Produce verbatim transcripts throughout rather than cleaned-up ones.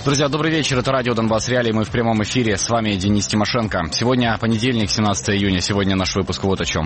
Друзья, добрый вечер. Это радио Донбасс Реалии. Мы в прямом эфире. С вами Денис Тимошенко. Сегодня понедельник, семнадцатое июня. Сегодня наш выпуск вот о чем.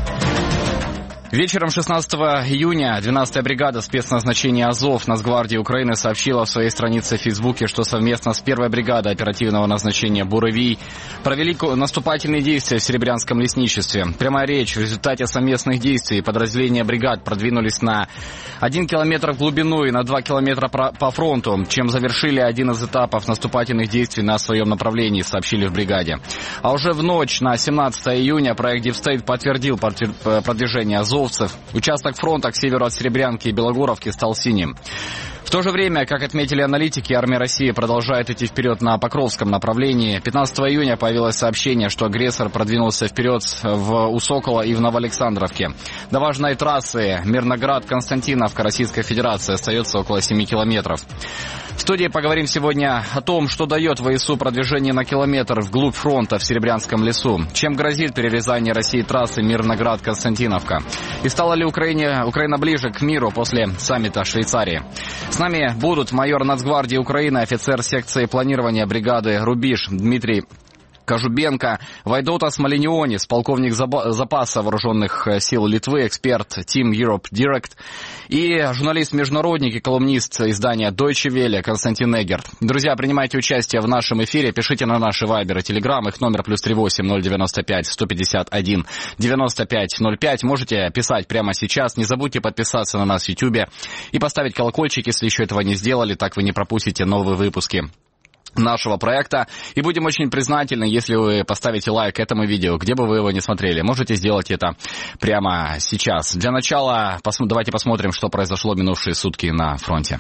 Вечером шестнадцатого июня двенадцатая бригада спецназначения «Азов» Нацгвардии Украины сообщила в своей странице в Фейсбуке, что совместно с первой бригадой оперативного назначения «Буровий» провели наступательные действия в Серебрянском лесничестве. Прямая речь: в результате совместных действий подразделения бригад продвинулись на один километр в глубину и на два километра по фронту, чем завершили один из этапов наступательных действий на своем направлении, сообщили в бригаде. А уже в ночь на семнадцатое июня проект «Дипстейт» подтвердил продвижение «Азов». Участок фронта к северу от Серебрянки и Белогоровки стал синим. В то же время, как отметили аналитики, армия России продолжает идти вперед на Покровском направлении. пятнадцатого июня появилось сообщение, что агрессор продвинулся вперед в Усокола и в Новоалександровке. До важной трассы Мирноград-Константиновка Российской Федерации остается около семи километров. В студии поговорим сегодня о том, что дает ВСУ продвижение на километр вглубь фронта в Серебрянском лесу, чем грозит перерезание России трассы Мирноград-Константиновка, и стала ли Украине, Украина ближе к миру после саммита в Швейцарии. С нами будут майор Нацгвардии Украины, офицер секции планирования бригады «Рубеж» Дмитрий Кажубенко, Вайдотас Малинионис, полковник запаса вооруженных сил Литвы, эксперт Team Europe Direct, и журналист-международник и колумнист издания Deutsche Welle Константин Эггерт. Друзья, принимайте участие в нашем эфире, пишите на наши вайбер и телеграм, их номер плюс три восемь ноль девяносто пять сто пятьдесят один девяносто пять ноль пять. Можете писать прямо сейчас, не забудьте подписаться на нас в Ютубе и поставить колокольчик, если еще этого не сделали, так вы не пропустите новые выпуски нашего проекта. И будем очень признательны, если вы поставите лайк этому видео, где бы вы его ни смотрели. Можете сделать это прямо сейчас. Для начала пос- давайте посмотрим, что произошло минувшие сутки на фронте.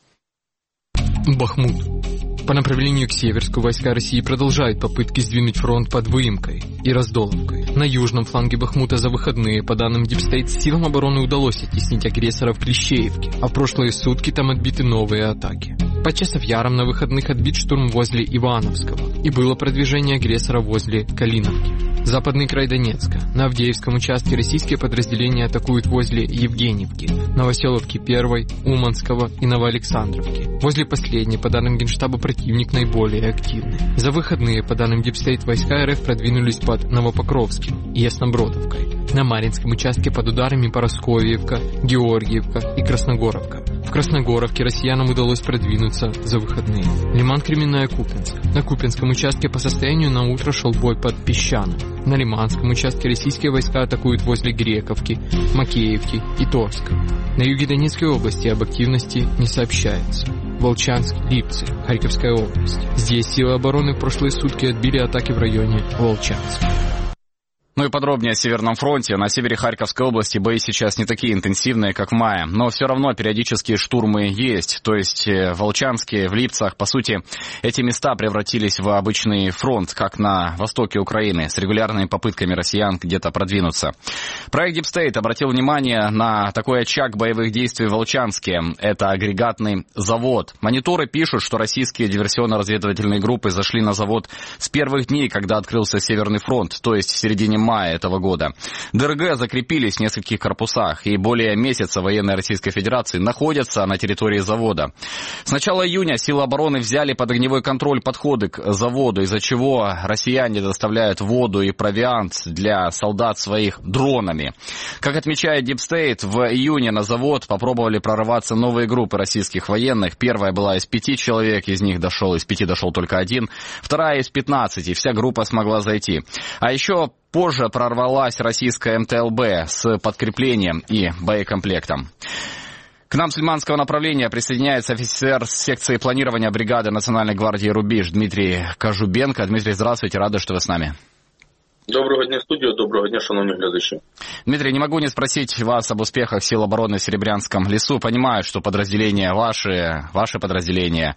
Бахмут. По направлению к Северску войска России продолжают попытки сдвинуть фронт под Выемкой и Раздоловкой. На южном фланге Бахмута за выходные, по данным Дипстейт, силам обороны удалось оттеснить агрессора в Клещеевке, а в прошлые сутки там отбиты новые атаки. Под Часов-Яром на выходных отбит штурм возле Ивановского, и было продвижение агрессора возле Калиновки. Западный край Донецка. На Авдеевском участке российские подразделения атакуют возле Евгеньевки, Новоселовки первой, Уманского и Новоалександровки. Возле последней, по данным Генштаба, противник наиболее активный. За выходные, по данным Дипстейт, войска РФ продвинулись под Новопокровским и Яснобродовкой. На Маринском участке под ударами Поросковьевка, Георгиевка и Красногоровка. В Красногоровке россиянам удалось продвинуться за выходные. Лиман-Кременная, Купинск. На Купинском участке по состоянию на утро шел бой под Песчаным. На Лиманском участке российские войска атакуют возле Грековки, Макеевки и Торска. На юге Донецкой области об активности не сообщается. Волчанск, Липцы, Харьковская область. Здесь силы обороны в прошлые сутки отбили атаки в районе Волчанска. Ну и подробнее о Северном фронте. На севере Харьковской области бои сейчас не такие интенсивные, как в мае, но все равно периодические штурмы есть. То есть в Волчанске, в Липцах, по сути, эти места превратились в обычный фронт, как на востоке Украины, с регулярными попытками россиян где-то продвинуться. Проект Дипстейт обратил внимание на такой очаг боевых действий в Волчанске. Это агрегатный завод. Мониторы пишут, что российские диверсионно-разведывательные группы зашли на завод с первых дней, когда открылся Северный фронт, то есть в середине мая этого года. ДРГ закрепились в нескольких корпусах, и более месяца военной Российской Федерации находятся на территории завода. С начала июня силы обороны взяли под огневой контроль подходы к заводу, из-за чего россияне доставляют воду и провиант для солдат своих дронами. Как отмечает Дипстейт, в июне на завод попробовали прорываться новые группы российских военных. Первая была из пяти человек, из них дошел, из пяти дошел только один. Вторая из пятнадцати, вся группа смогла зайти. А еще позже прорвалась российская эм тэ эл бэ с подкреплением и боекомплектом. К нам с лиманского направления присоединяется офицер секции планирования бригады Национальной гвардии «Рубеж» Дмитрий Кажубенко. Дмитрий, здравствуйте, рады, что вы с нами. Доброго дня, студія, доброго дня, шановні глядачі. Дмитрий, не могу не спросить вас об успехах сил обороны в Серебрянском лесу. Понимаю, что подразделения ваши, ваши подразделения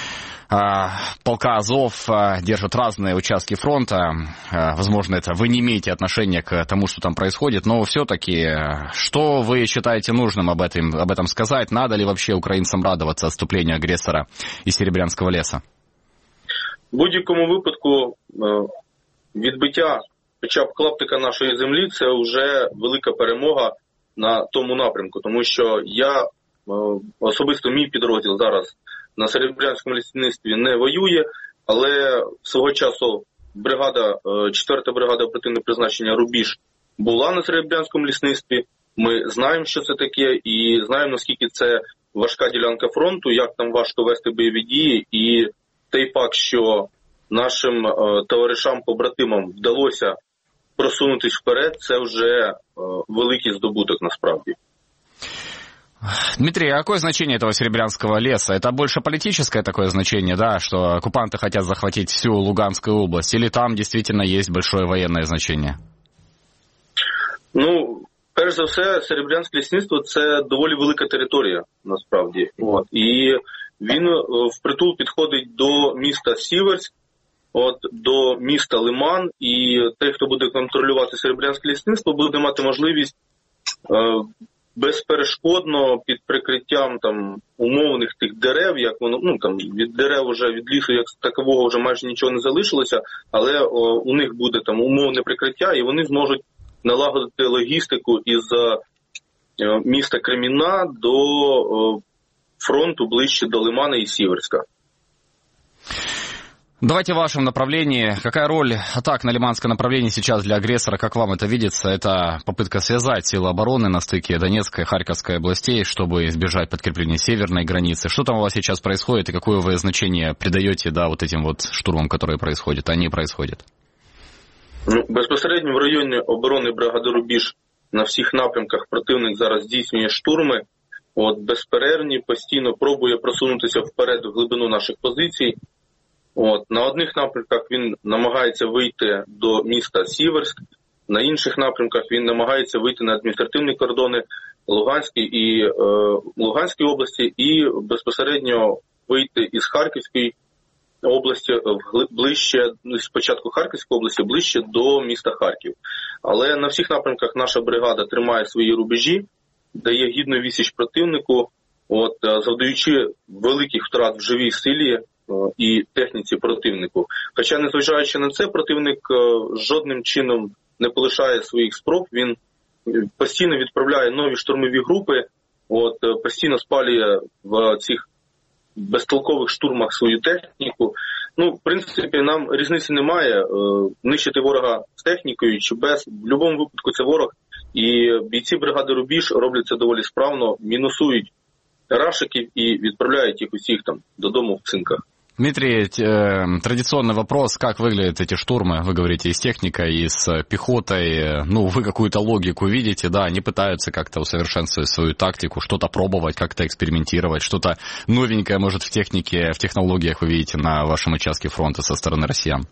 полка Азов держат разные участки фронта. Возможно, это вы не имеете отношения к тому, что там происходит, но все-таки, что вы считаете нужным об этом, об этом сказать? Надо ли вообще украинцам радоваться отступлению агрессора из Серебрянского леса? В будь-якому випадку відбиття хоча б клаптика нашої землі – це вже велика перемога на тому напрямку, тому що я, особисто мій підрозділ зараз на Серебрянському лісництві не воює, але свого часу бригада, четверта бригада оперативного призначення «Рубіж» була на Серебрянському лісництві. Ми знаємо, що це таке, і знаємо, наскільки це важка ділянка фронту, як там важко вести бойові дії, і той факт, що нашим е, товаришам-побратимам вдалося просунутись вперед, це вже е, великий здобуток насправді. Дмитрий, а какое значение этого Серебрянского леса? Это больше политическое такое значение, да, что оккупанты хотят захватить всю Луганскую область, или там действительно есть большое военное значение? Ну, перш за все, Серебрянське лісництво – це доволі велика територія, насправді. От. І він впритул підходить до міста Сіверськ, от, до міста Лиман, і той, хто буде контролювати Серебрянське лісництво, буде мати можливість е, безперешкодно під прикриттям там умовних тих дерев, як воно, ну там від дерев вже, від лісу як такового вже майже нічого не залишилося, але о, у них буде там умовне прикриття, і вони зможуть налагодити логістику із е, міста Кремінна до е, фронту ближче до Лимана и Сиверска. Давайте в вашем направлении. Какая роль атак на лиманское направление сейчас для агрессора, как вам это видится? Это попытка связать силы обороны на стыке Донецкой и Харьковской областей, чтобы избежать подкрепления северной границы. Что там у вас сейчас происходит и какое вы значение придаете, да, вот этим вот штурмам, которые происходят? Они происходят. Ну, безпосередньо в районі оборони бригади «Рубіж» на всіх напрямках противник зараз здійснює штурми. От, безперервні, постійно пробує просунутися вперед в глибину наших позицій. От, на одних напрямках він намагається вийти до міста Сіверськ, на інших напрямках він намагається вийти на адміністративні кордони Луганської і е, Луганської області і безпосередньо вийти із Харківської області ближче, спочатку Харківської області, ближче до міста Харків. Але на всіх напрямках наша бригада тримає свої рубежі, дає гідну відсіч противнику, от, завдаючи великих втрат в живій силі і техніці противнику. Хоча, незважаючи на це, противник жодним чином не полишає своїх спроб, він постійно відправляє нові штурмові групи, от, постійно спалює в цих безтолкових штурмах свою техніку. Ну, в принципі, нам різниці немає, нищити ворога з технікою чи без. В будь-якому випадку це ворог. І бійці бригади «Рубіж» роблять це доволі справно, мінусують рашиків і відправляють їх усіх там додому в цинках. Дмитрий, э, традиционный вопрос, как выглядят эти штурмы? Вы говорите, и с техникой, и с пехотой. Ну, вы какую-то логику видите, да, они пытаются как-то усовершенствовать свою тактику, что-то пробовать, как-то экспериментировать, что-то новенькое, может, в технике, в технологиях вы видите на вашем участке фронта со стороны россиян?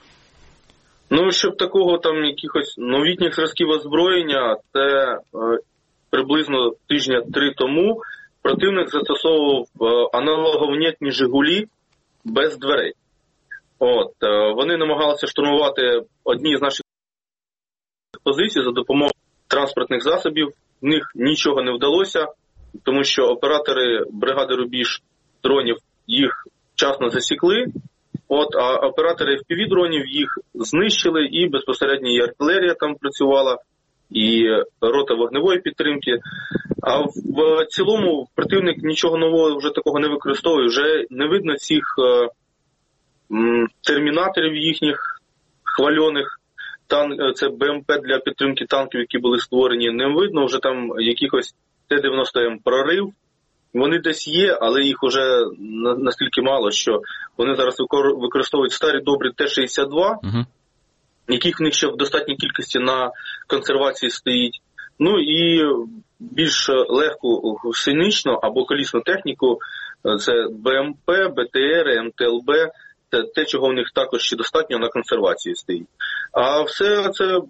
Ну, щоб такого там якихось новітніх зразків озброєння, це е, приблизно тижня три тому противник застосовував е, аналоговнітні «Жигулі» без дверей. От, е, вони намагалися штурмувати одні з наших позицій за допомогою транспортних засобів. В них нічого не вдалося, тому що оператори бригади «Рубіж» дронів їх вчасно засікли. От, а оператори еф пі ві-дронів їх знищили, і безпосередньо і артилерія там працювала, і рота вогневої підтримки. А в, в цілому противник нічого нового вже такого не використовує. Вже не видно цих е, м, термінаторів їхніх хвальоних, тан, це бе ем пе для підтримки танків, які були створені. Не видно вже там якихось те дев'яносто ем прорив. Вони десь є, але їх вже настільки мало, що вони зараз використовують старі добрі те шістдесят два, uh-huh. яких в них ще в достатній кількості на консервації стоїть. Ну і більш легку гусеничну або колісну техніку – це бе ем пе, бе те ер, ем те ел бе, це те, чого в них також ще достатньо на консервації стоїть. А все це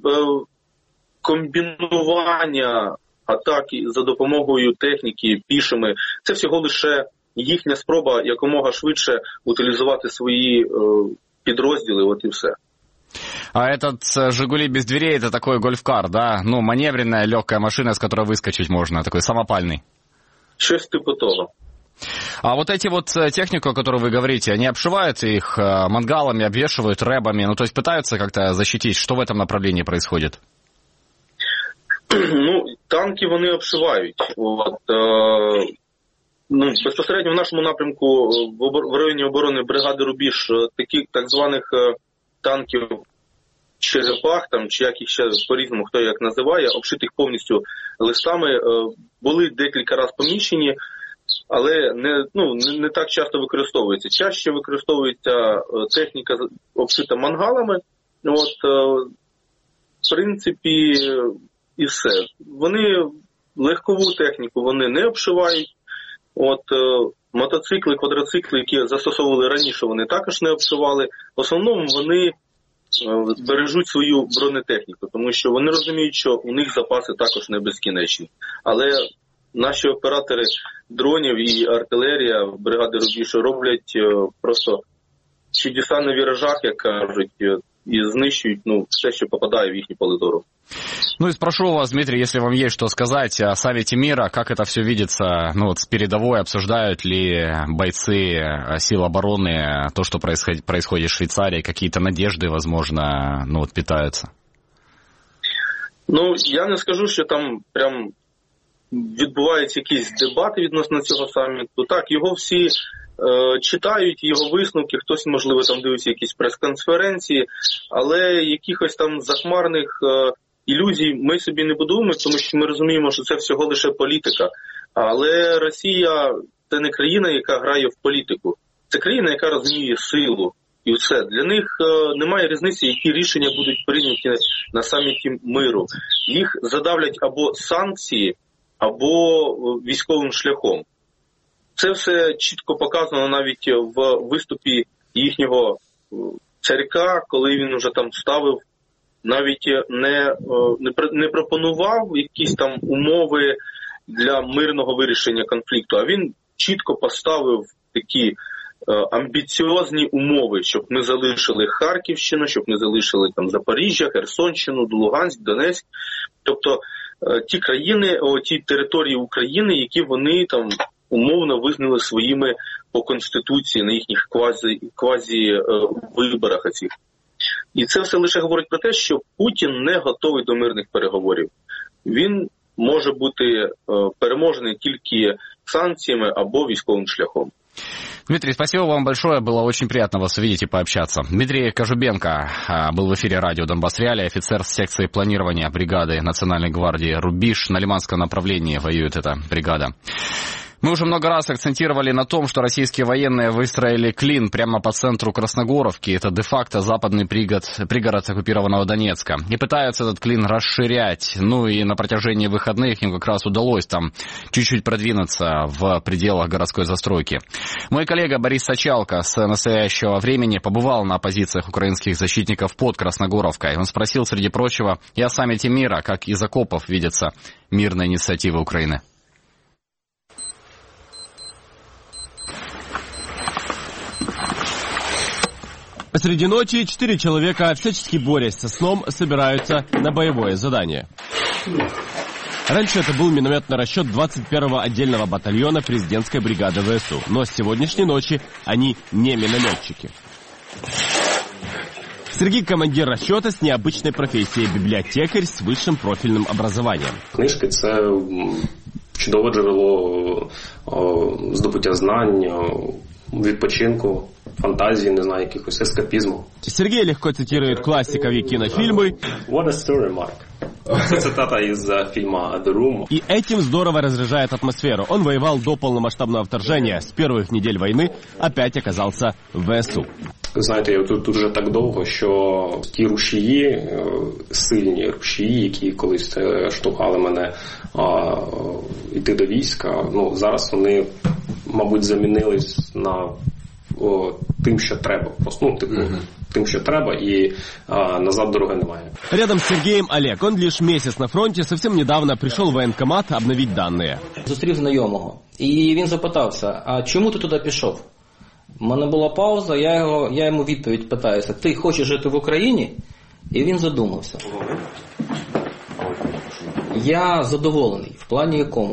комбінування атаки за допомогою техніки, пішими, це всього лише їхня спроба якомога швидше утилізувати свої е, підрозділи, от і все. А этот «Жигули» без дверей – это такой гольф-кар, да? Ну, маневренная, легкая машина, с которой выскочить можно, такой самопальный. Щось типу того. А вот эти вот технику, о которой вы говорите, они обшивают их мангалами, обвешивают рэбами, ну, то есть пытаются как-то защитить? Что в этом направлении происходит? Ну, танки вони обшивають. От, е, ну, безпосередньо в нашому напрямку в районі оборони бригади Рубіж таких так званих танків черепах, там, чи як їх ще по-різному хто як називає, обшитих повністю листами, були декілька разів поміщені, але не, ну, не, не так часто використовується. Чаще використовується техніка обшита мангалами. От, в принципі, і все. Вони легкову техніку вони не обшивають. От, мотоцикли, квадроцикли, які застосовували раніше, вони також не обшивали. В основному вони бережуть свою бронетехніку, тому що вони розуміють, що у них запаси також не безкінечні. Але наші оператори дронів і артилерія бригади Рубіж роблять просто чудеса на віражах, як кажуть, и знищують ну, все, что попадает в их поле зору. Ну и спрошу у вас, Дмитрий, если вам есть что сказать о Совете мира, как это все видится ну, вот с передовой, обсуждают ли бойцы сил обороны то, что происходит, происходит в Швейцарии, какие-то надежды, возможно, ну, вот, питаются? Ну, я не скажу, що там прям відбуваються якісь дебати відносно цього саміту. Так, його всі е, читають, його висновки, хтось, можливо, там дивиться якісь прес-конференції, але якихось там захмарних е, ілюзій ми собі не будуємо, тому що ми розуміємо, що це всього лише політика. Але Росія – це не країна, яка грає в політику. Це країна, яка розуміє силу. І все. Для них е, немає різниці, які рішення будуть прийняті на саміті миру. Їх задавлять або санкції, або військовим шляхом. Це все чітко показано навіть в виступі їхнього царька, коли він вже там ставив, навіть не, не, не пропонував якісь там умови для мирного вирішення конфлікту, а він чітко поставив такі амбіціозні умови, щоб ми залишили Харківщину, щоб ми залишили там Запоріжжя, Херсонщину, Луганськ, Донецьк. Тобто ті країни, о, ті території України, які вони там умовно визнали своїми по Конституції на їхніх квазі, квазі е, виборах оцих. І це все лише говорить про те, що Путін не готовий до мирних переговорів. Він може бути е, переможений тільки санкціями або військовим шляхом. Дмитрий, спасибо вам большое, было очень приятно вас увидеть и пообщаться. Дмитрий Кожубенко был в эфире радио «Донбасс Реалии», офицер секции планирования бригады Национальной гвардии «Рубіж». На Лиманском направлении воюет эта бригада. Мы уже много раз акцентировали на том, что российские военные выстроили клин прямо по центру Красногоровки. Это де-факто западный пригород, пригород оккупированного Донецка. И пытаются этот клин расширять. Ну и на протяжении выходных им как раз удалось там чуть-чуть продвинуться в пределах городской застройки. Мой коллега Борис Сачалко с настоящего времени побывал на позициях украинских защитников под Красногоровкой. Он спросил, среди прочего, и о саммите мира, как из окопов видится мирная инициатива Украины. Посреди ночи четыре человека, всячески борясь со сном, собираются на боевое задание. Раньше это был минометный расчет двадцать первого отдельного батальона президентской бригады ВСУ. Но с сегодняшней ночи они не минометчики. Сергей – командир расчета с необычной профессией, библиотекарь с высшим профильным образованием. Книжки – це чудове джерело здобуття знань, відпочинку, фантазии, не знаю, якихось ескапизму. Сергей легко цитирует классиков и кинофильмы. What a story, Mark. Это цитата из фильма The Room. И этим здорово разряжает атмосферу. Он воевал до полномасштабного вторжения. С первых недель войны опять оказался в ВСУ. Знаєте, я тут вже так довго, що ті рушії, сильні рушії, які колись штовхали мене а, йти до війська, ну, зараз вони, мабуть, замінились на о, тим, що треба. Просто, ну, типу, uh-huh. тим, що треба, і а, назад дороги немає. Рядом с Сергеем Олег. Он лишь месяц на фронте, совсем недавно пришел в воєнкомат обновить данные. Зустрів знайомого. І він запитався, а чому ти туди пішов? У мене була пауза, я, його, я йому відповідь питаюся, ти хочеш жити в Україні? І він задумався. Я задоволений. В плані якому?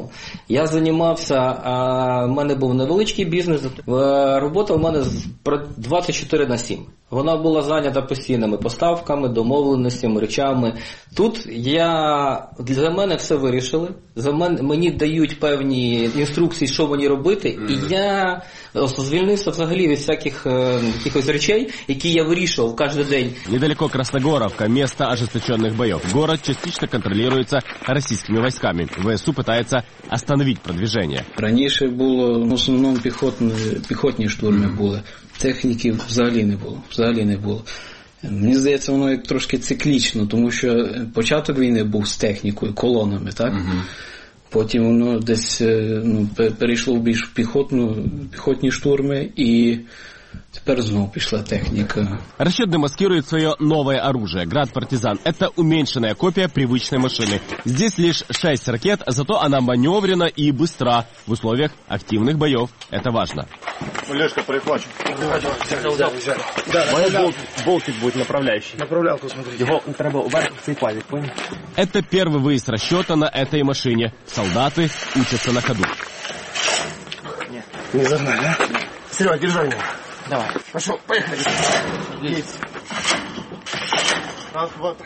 Я займався, а в мене був невеличкий бізнес, робота в мене двадцять чотири на сім. Вона була зайнята постійними поставками, домовленостями, речами. Тут я, для мене все вирішили, за мен, мені дають певні інструкції, що мені робити, mm-hmm. і я звільнився взагалі від всяких е, якихось речей, які я вирішував кожен день. Недалеко Красногоровка, место ожесточенных боев. Город частично контролируется российскими войсками. ВСУ пытается остановить продвижение. Раніше було, в основному піхотні, піхотні штурми були. Техніки взагалі не було, взагалі не було. Мені здається, воно як трошки циклічно, тому що початок війни був з технікою, колонами, так? Uh-huh. Потім воно десь ну, перейшло в більш піхотну, піхотні штурми, і теперь снова пришла техника. Расчет демаскирует свое новое оружие. Град Партизан. Это уменьшенная копия привычной машины. Здесь лишь шесть ракет, зато она маневрена и быстра. В условиях активных боев это важно. Лешка, перехвачу. Давай, давай, взяли, взяли, взяли. Да, Моя да. Болт, болтик будет направляющий. Направлялку, смотрите. Его треба вверх в цей пазик, понял? Это первый выезд расчета на этой машине. Солдаты учатся на ходу. Нет, не загнали, а? Серега, держи его. Давай. Пошел, поехали. Есть. Раз, два, три.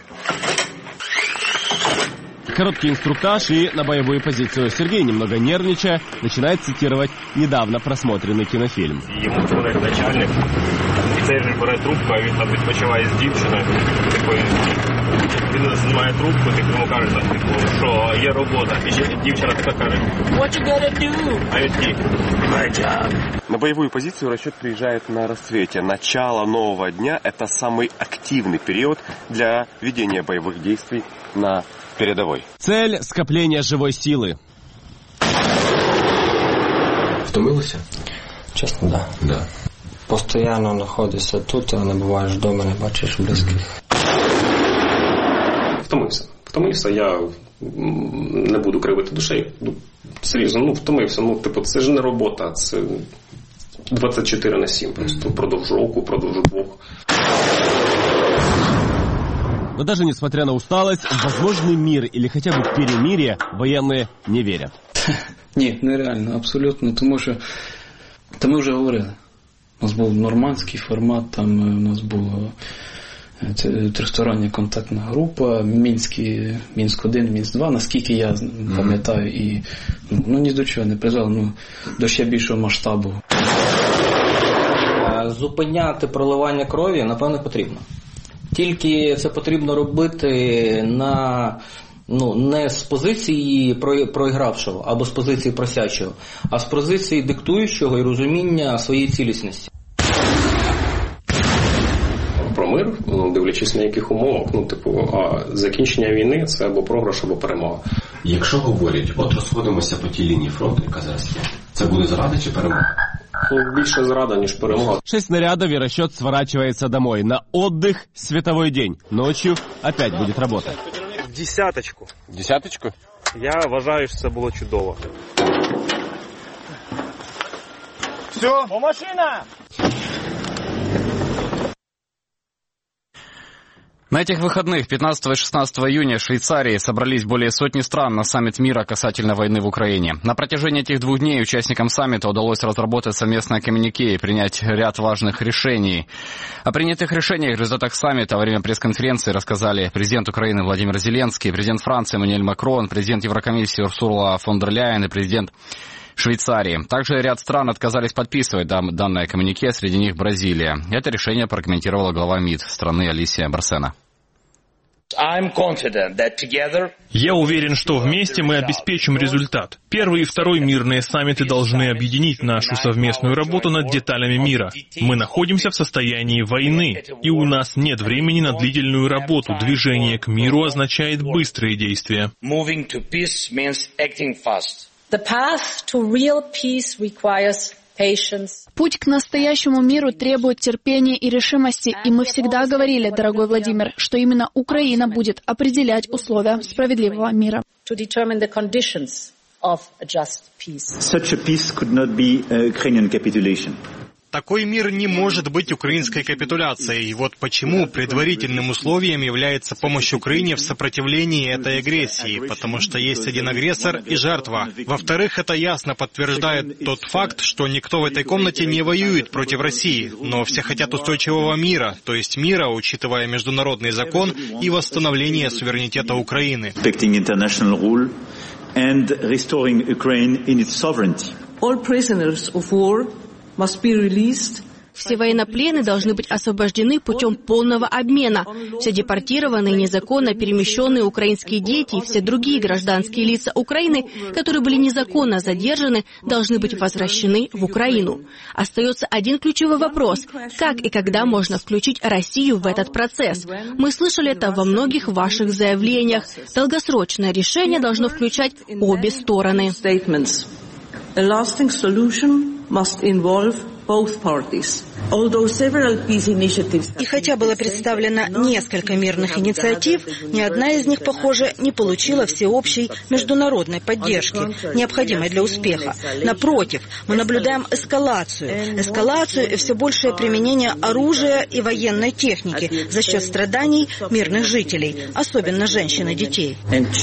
Короткий инструктаж и на боевую позицию. Сергей, немного нервничая, начинает цитировать недавно просмотренный кинофильм. Йому дзвонить начальник, і цей же бере трубку, а він там відпочиває з дівчиною. Типу, він знімає трубку, типу, йому каже, типу, що є робота. І дівчина така каже, what you gotta do? А він такий, my job. На боевую позицию расчет приезжает на рассвете. Начало нового дня – это самый активный период для ведения боевых действий на передовой. Цель – скопление живой силы. Втомилися? Чесно, да. Да. Постоянно знаходишся тут, а не буваєш вдома, не бачиш близьких. Втомився. Втомився, я не буду кривити душею. Серйозно, ну втомився. Ну, типу, це ж не робота, це двадцять чотири на сім, просто впродовж року, впродовж двох. Но даже несмотря на усталость, в возможный мир или хотя бы перемирие военные не верят. Ні, нереально, абсолютно, тому що та ми вже говорили. У нас був нормандський формат, там у нас була тристороння контактна група, Мінський, Мінськ один, Мінськ два, наскільки я пам'ятаю, і ну ні до чого не призвело, ну до ще більшого масштабу. Зупиняти проливання крові, напевно, потрібно. Тільки це потрібно робити на, ну, не з позиції проігравшого або з позиції просячого, а з позиції диктуючого і розуміння своєї цілісності. Про мир, ну, дивлячись на яких умовах, ну, типу, а закінчення війни – це або програш, або перемога. Якщо говорять, от розходимося по тій лінії фронту, яка зараз є, це буде зрада чи перемога? Ну, більше зрада, ніж перемога. Шесть снарядов, и расчет сворачивается домой. На отдых световой день. Ночью опять будет работа. Десяточку. Десяточку? Я вважаю, що це було чудово. Все, по машина! На этих выходных, пятнадцатого и шестнадцатого июня, в Швейцарии собрались более сотни стран на саммит мира касательно войны в Украине. На протяжении этих двух дней участникам саммита удалось разработать совместное коммюнике и принять ряд важных решений. О принятых решениях в результатах саммита во время пресс-конференции рассказали президент Украины Владимир Зеленский, президент Франции Эммануэль Макрон, президент Еврокомиссии Урсула фон дер Ляйен и президент Швейцарии. Также ряд стран отказались подписывать данное коммюнике, среди них Бразилия. Это решение прокомментировала глава МИД страны Алисия Барсена. Я уверен, что вместе мы обеспечим результат. Первый и второй мирные саммиты должны объединить нашу совместную работу над деталями мира. Мы находимся в состоянии войны, и у нас нет времени на длительную работу. Движение к миру означает быстрые действия. Путь к настоящему миру требует терпения и решимости, и мы всегда говорили, дорогой Владимир, что именно Украина будет определять условия справедливого мира. Such a peace could not be a Ukrainian capitulation. Такой мир не может быть украинской капитуляцией. Вот почему предварительным условием является помощь Украине в сопротивлении этой агрессии, потому что есть один агрессор и жертва. Во-вторых, это ясно подтверждает тот факт, что никто в этой комнате не воюет против России, но все хотят устойчивого мира, то есть мира, учитывая международный закон и восстановление суверенитета Украины. And restoring Ukraine in its sovereignty. All prisoners of war must be released. Все военнопленные должны быть освобождены путем полного обмена. Все депортированные, незаконно перемещенные украинские дети и все другие гражданские лица Украины, которые были незаконно задержаны, должны быть возвращены в Украину. Остается один ключевой вопрос. Как и когда можно включить Россию в этот процесс? Мы слышали это во многих ваших заявлениях. Долгосрочное решение должно включать обе стороны. A lasting solution must involve both parties. Although several peace initiatives... И хотя было представлено несколько мирных инициатив, ни одна из них, похоже, не получила всеобщей международной поддержки, необходимой для успеха. Напротив, мы наблюдаем эскалацию. Эскалацию и все большее применение оружия и военной техники за счет страданий мирных жителей, особенно женщин и детей.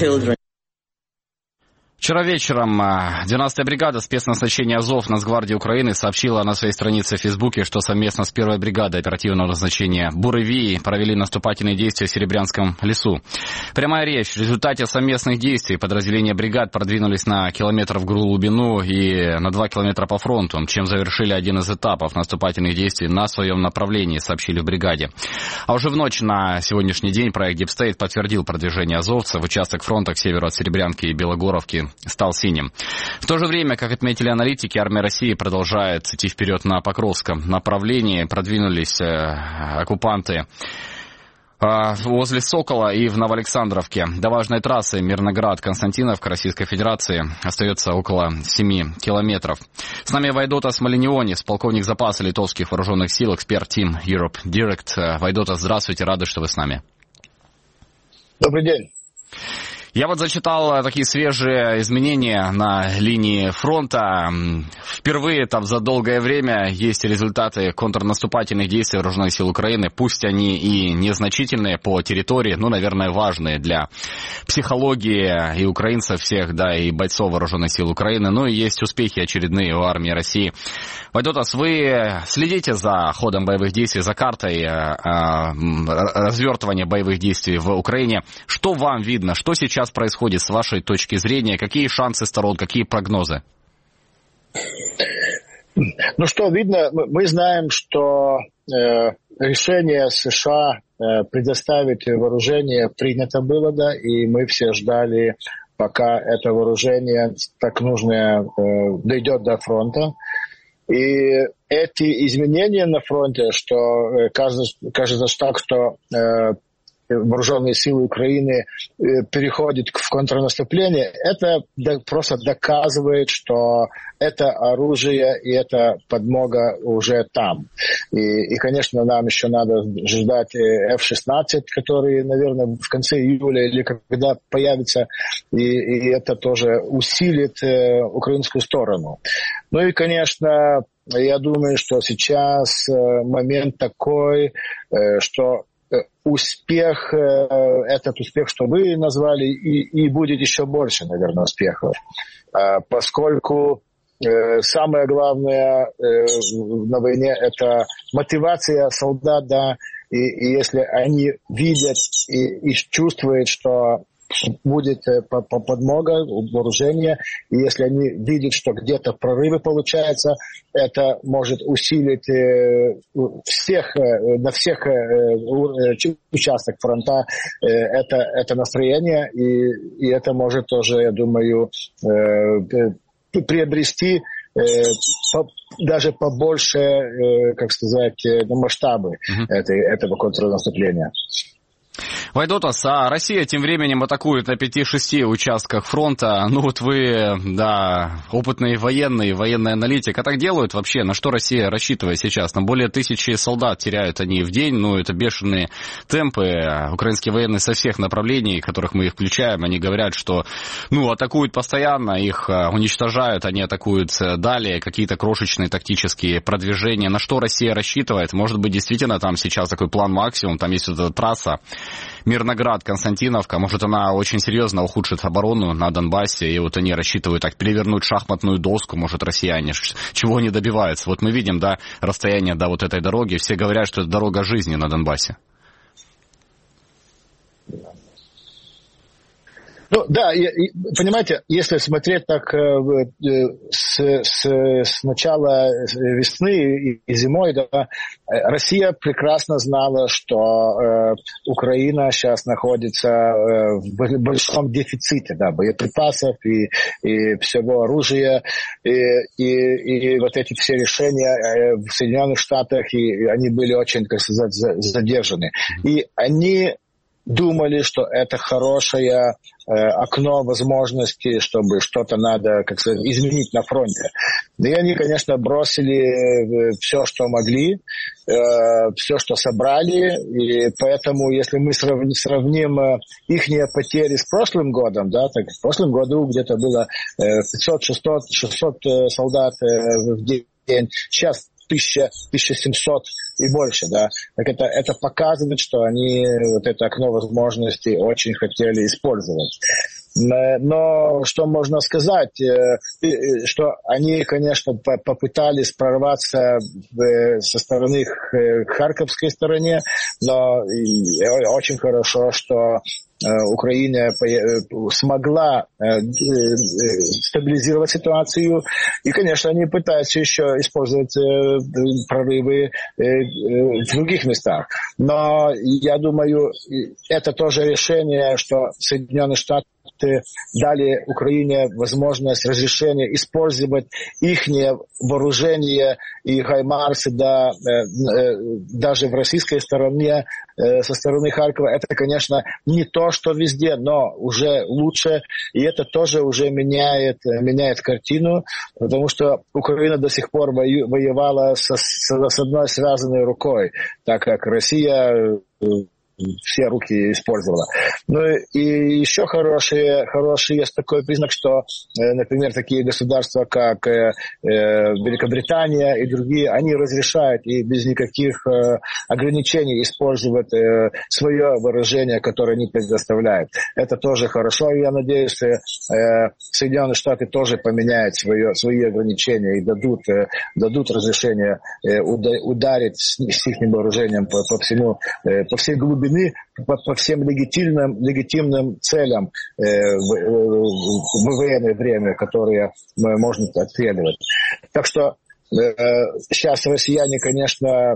Вчера вечером двенадцатая бригада спецназначения «Азов» Нацгвардии Украины сообщила на своей странице в Фейсбуке, что совместно с первой бригадой оперативного назначения «Буревии» провели наступательные действия в Серебрянском лесу. Прямая речь. В результате совместных действий подразделения бригад продвинулись на километр в глубину и на два километра по фронту, чем завершили один из этапов наступательных действий на своем направлении, сообщили в бригаде. А уже в ночь на сегодняшний день проект Deep State подтвердил продвижение азовцев. Участок фронта к северу от Серебрянки и Белогоровки стал синим. В то же время, как отметили аналитики, армия России продолжает идти вперед на Покровском направлении. Продвинулись э, оккупанты э, возле Сокола и в Новоалександровке. До важной трассы Мирноград-Константиновка Российской Федерации остается около семи километров. С нами Вайдотас Малинионис, полковник запаса литовских вооруженных сил, эксперт Team Europe Direct. Вайдотас, здравствуйте, рады, что вы с нами. Добрый день. Я вот зачитал такие свежие изменения на линии фронта. Впервые там за долгое время есть результаты контрнаступательных действий вооруженных сил Украины. Пусть они и незначительные по территории, но, наверное, важные для психологии и украинцев всех, да, и бойцов вооруженных сил Украины. Ну и есть успехи очередные у армии России. Вайдотас, вы следите за ходом боевых действий, за картой развертывания боевых действий в Украине. Что вам видно? Что сейчас происходит с вашей точки зрения? Какие шансы сторон, какие прогнозы? Ну что, видно, мы знаем, что э, решение США э, предоставить вооружение принято было, да, и мы все ждали, пока это вооружение так нужное э, дойдет до фронта. И эти изменения на фронте, что э, кажется, кажется так, что э, вооруженные силы Украины переходят в контрнаступление, это просто доказывает, что это оружие и эта подмога уже там. И, и конечно, нам еще надо ждать эф шестнадцать, которые, наверное, в конце июля или когда появятся, и, и это тоже усилит э, украинскую сторону. Ну и, конечно, я думаю, что сейчас э, момент такой, э, что успех, этот успех, что вы назвали, и, и будет еще больше, наверное, успехов. Поскольку самое главное на войне – это мотивация солдат, да, и, и если они видят и, и чувствуют, что будет подмога, вооружение, и если они видят, что где-то прорывы получаются, это может усилить всех, на всех участках фронта это, это настроение, и, и это может тоже, я думаю, приобрести даже побольше, как сказать, масштабы uh-huh. этой, этого контрнаступления. Вайдотас, а Россия тем временем атакует на пяти-шести участках фронта. Ну вот вы, да, опытный военный, военный аналитик. А так делают вообще? На что Россия рассчитывает сейчас? На более тысячи солдат теряют они в день. Ну, это бешеные темпы. Украинские военные со всех направлений, которых мы их включаем, они говорят, что, ну, атакуют постоянно, их уничтожают, они атакуют далее. Какие-то крошечные тактические продвижения. На что Россия рассчитывает? Может быть, действительно там сейчас такой план максимум, там есть вот эта трасса Мирноград, Константиновка, может, она очень серьезно ухудшит оборону на Донбассе, и вот они рассчитывают так перевернуть шахматную доску, может, россияне, чего они добиваются. Вот мы видим, да, расстояние до вот этой дороги, все говорят, что это дорога жизни на Донбассе. Ну да, и, и, понимаете, если смотреть так э, с, с, с начала весны и, и зимой, да, Россия прекрасно знала, что э, Украина сейчас находится э, в большом дефиците, да, боеприпасов и, и всего оружия, и, и, и вот эти все решения в Соединенных Штатах, и они были очень, как сказать, задержаны. И они думали, что это хорошее э, окно возможности, чтобы что-то надо, как сказать, изменить на фронте. И они, конечно, бросили все, что могли, э, все, что собрали, и поэтому, если мы сравним, сравним их потери с прошлым годом, да, так в прошлом году где-то было пятьсот, шестьсот, шестьсот солдат в день, сейчас тысяча, тысяча семьсот и больше, да. Так это, это показывает, что они вот это окно возможностей очень хотели использовать. Но что можно сказать, что они, конечно, попытались прорваться со стороны Харьковской стороны, но очень хорошо, что Украина смогла стабилизировать ситуацию. И, конечно, они пытаются еще использовать прорывы в других местах. Но я думаю, это тоже решение, что Соединенные Штаты дали Украине возможность, разрешение использовать их вооружение и хаймарсы, да, даже в российской стороне, со стороны Харькова. Это, конечно, не то, что везде, но уже лучше. И это тоже уже меняет, меняет картину, потому что Украина до сих пор воевала со, с одной связанной рукой, так как Россия все руки использовала. Ну и еще хороший, хороший есть такой признак, что, например, такие государства, как э, Великобритания и другие, они разрешают и без никаких э, ограничений использовать э, свое вооружение, которое они предоставляют. Это тоже хорошо, и я надеюсь, что э, Соединенные Штаты тоже поменяют свое, свои ограничения и дадут, э, дадут разрешение э, ударить с, с их вооружением по, по всему, э, по всей глубине, По, по всем легитимным, легитимным целям э, в, в, в военное время, которые можно отстреливать. Так что э, сейчас россияне, конечно, э,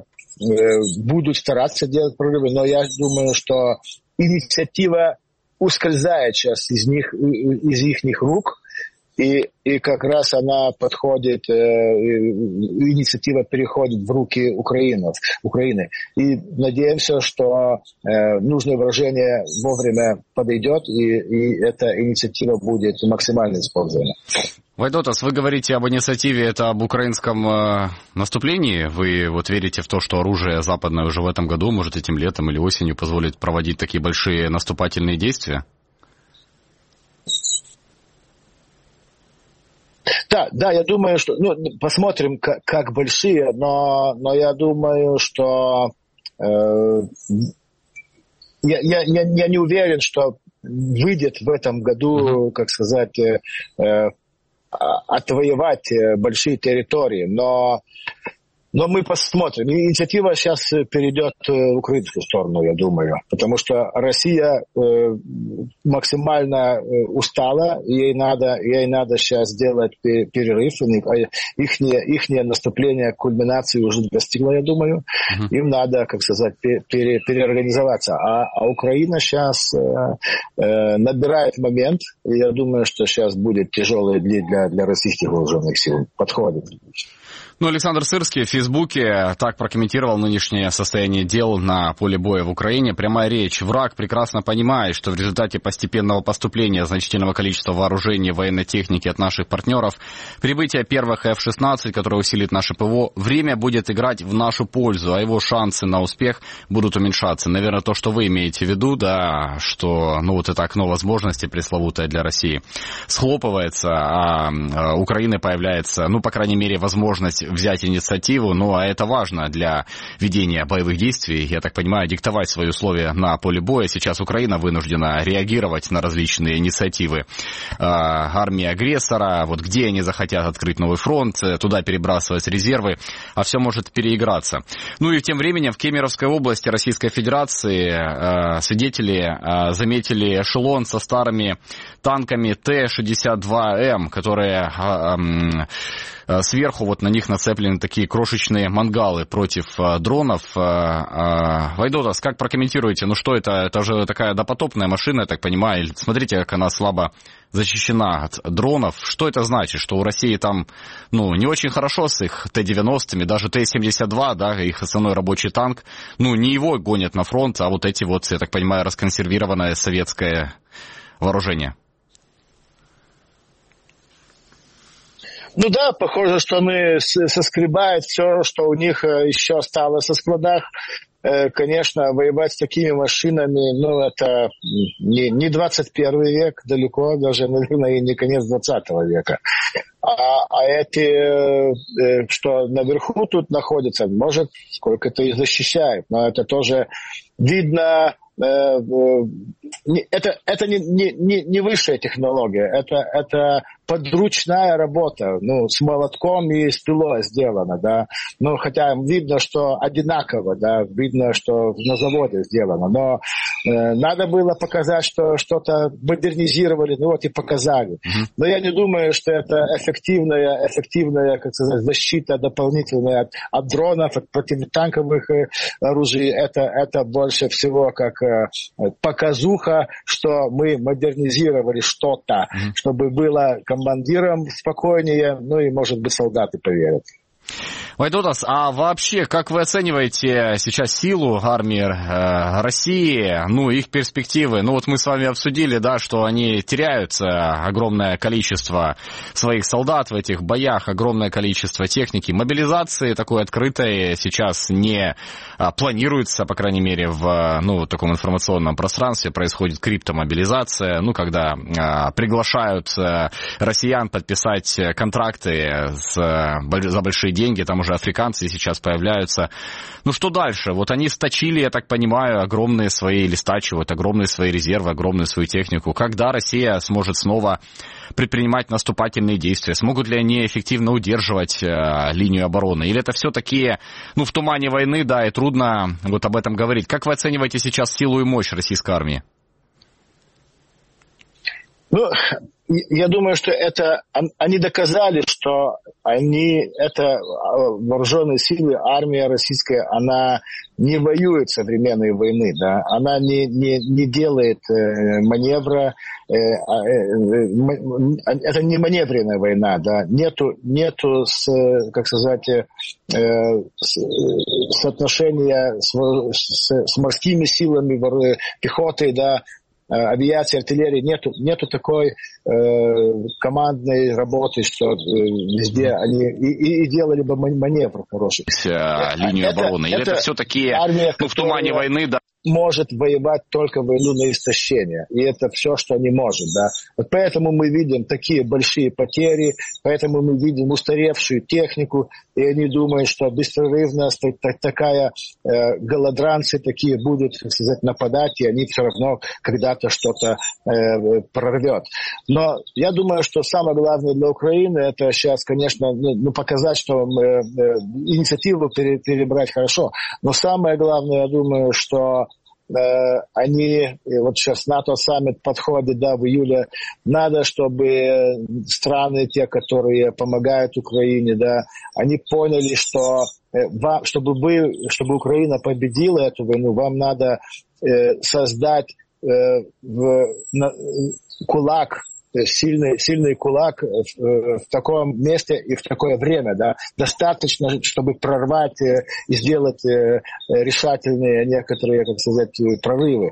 будут стараться делать прорывы, но я думаю, что инициатива ускользает сейчас из них, из их рук, и, и как раз она подходит, э, инициатива переходит в руки украинцев, Украины. И надеемся, что э, нужное выражение вовремя подойдет, и, и эта инициатива будет максимально использована. Вайдотас, вы говорите об инициативе, это об украинском э, наступлении. Вы вот верите в то, что оружие западное уже в этом году, может, этим летом или осенью позволит проводить такие большие наступательные действия? Да, да, я думаю, что, ну, посмотрим, как, как большие, но, но я думаю, что э, я, я, я не уверен, что выйдет в этом году, как сказать, э, э, отвоевать большие территории, но Но мы посмотрим. Инициатива сейчас перейдет в украинскую сторону, я думаю. Потому что Россия э, максимально устала, ей надо, ей надо сейчас сделать перерыв. Ихнее, ихнее наступление, кульминации уже достигло, я думаю. Uh-huh. Им надо, как сказать, пере, переорганизоваться. А, а Украина сейчас э, э, набирает момент. И я думаю, что сейчас будет тяжелые дни для, для российских вооруженных сил. Подходит. Ну, Александр Сырский, физик Фейсбуке. Так прокомментировал нынешнее состояние дел на поле боя в Украине. Прямая речь. Враг прекрасно понимает, что в результате постепенного поступления значительного количества вооружений и военной техники от наших партнеров, прибытие первых эф шестнадцать, которое усилит наше ПВО, время будет играть в нашу пользу, а его шансы на успех будут уменьшаться. Наверное, то, что вы имеете в виду, да, что, ну, вот это окно возможностей пресловутое для России схлопывается, а у Украины появляется, ну, по крайней мере, возможность взять инициативу, ну, а это важно для ведения боевых действий, я так понимаю, диктовать свои условия на поле боя. Сейчас Украина вынуждена реагировать на различные инициативы э, армии агрессора, вот где они захотят открыть новый фронт, туда перебрасывать резервы, а все может переиграться. Ну и тем временем в Кемеровской области Российской Федерации э, свидетели э, заметили эшелон со старыми танками Т шестьдесят два М, которые э, э, сверху вот на них нацеплены такие крошечные мангалы против э, дронов. Э, э, Вайдотас, как прокомментируете? Ну что это? Это же такая допотопная машина, я так понимаю. Смотрите, как она слабо защищена от дронов. Что это значит? Что у России там, ну, не очень хорошо с их Т девяносто, даже Т семьдесят два, да, их основной рабочий танк, ну, не его гонят на фронт, а вот эти вот, я так понимаю, расконсервированное советское вооружение. Ну да, похоже, что они соскребают все, что у них еще осталось на складах. Конечно, воевать с такими машинами, ну, это не, не двадцать первый век, далеко, даже, наверное, и не конец двадцатого века. А, а эти, что наверху тут находятся, может, сколько-то их защищают, но это тоже видно. Это, это не, не, не высшая технология, это, это подручная работа, ну, с молотком и с пилой сделана, да, ну, хотя видно, что одинаково, да, видно, что на заводе сделано, но э, надо было показать, что что-то модернизировали, ну, вот и показали. Mm-hmm. Но я не думаю, что это эффективная, эффективная, как сказать, защита дополнительная от, от дронов, от противотанковых оружий, это, это больше всего как э, показуха, что мы модернизировали что-то, mm-hmm. чтобы было командирам спокойнее, ну и, может быть, солдаты поверят. Вайдотас, а вообще, как вы оцениваете сейчас силу армии э, России, ну, их перспективы? Ну, вот мы с вами обсудили, да, что они теряют огромное количество своих солдат в этих боях, огромное количество техники. Мобилизации такой открытой сейчас не а, планируется, по крайней мере, в, ну, таком информационном пространстве происходит криптомобилизация, ну, когда а, приглашают а, россиян подписать контракты с, а, за большие деньги, там уже африканцы сейчас появляются. Ну что дальше? Вот они сточили, я так понимаю, огромные свои, или стачивают огромные свои резервы, огромную свою технику. Когда Россия сможет снова предпринимать наступательные действия? Смогут ли они эффективно удерживать э, линию обороны? Или это все-таки, ну, в тумане войны, да, и трудно вот об этом говорить. Как вы оцениваете сейчас силу и мощь российской армии? Ну, я думаю, что это они доказали, что они, это вооруженные силы, армия российская, она не воюет современной войны, да, она не, не, не делает э, маневра, э, э, э, это не маневренная война, да, нету, нету с, как сказать, э, с, соотношения с, с, с морскими силами, пехотой, да, авиации, артиллерии, нету, нету такой э, командной работы, что э, везде они и, и делали бы маневр хороший. Линию это, обороны. Или это, это все-таки армия, ну, в тумане войны, да? Может воевать только войну на истощение. И это все, что не может, да. Вот поэтому мы видим такие большие потери, поэтому мы видим устаревшую технику, и они думают, что беспрерывно такая э, голодранцы такие будут, так сказать, нападать, и они все равно когда-то что-то э, прорвет. Но я думаю, что самое главное для Украины, это сейчас, конечно, ну, показать, что э, э, инициативу перебрать хорошо. Но самое главное, я думаю, что они, вот сейчас НАТО-саммит подходит, да, в июле, надо, чтобы страны, те, которые помогают Украине, да, они поняли, что вам, чтобы, вы, чтобы Украина победила эту войну, вам надо э, создать э, в, на, кулак сильный, сильный кулак в, в таком месте и в такое время, да, достаточно, чтобы прорвать и сделать решательные некоторые, как сказать, прорывы.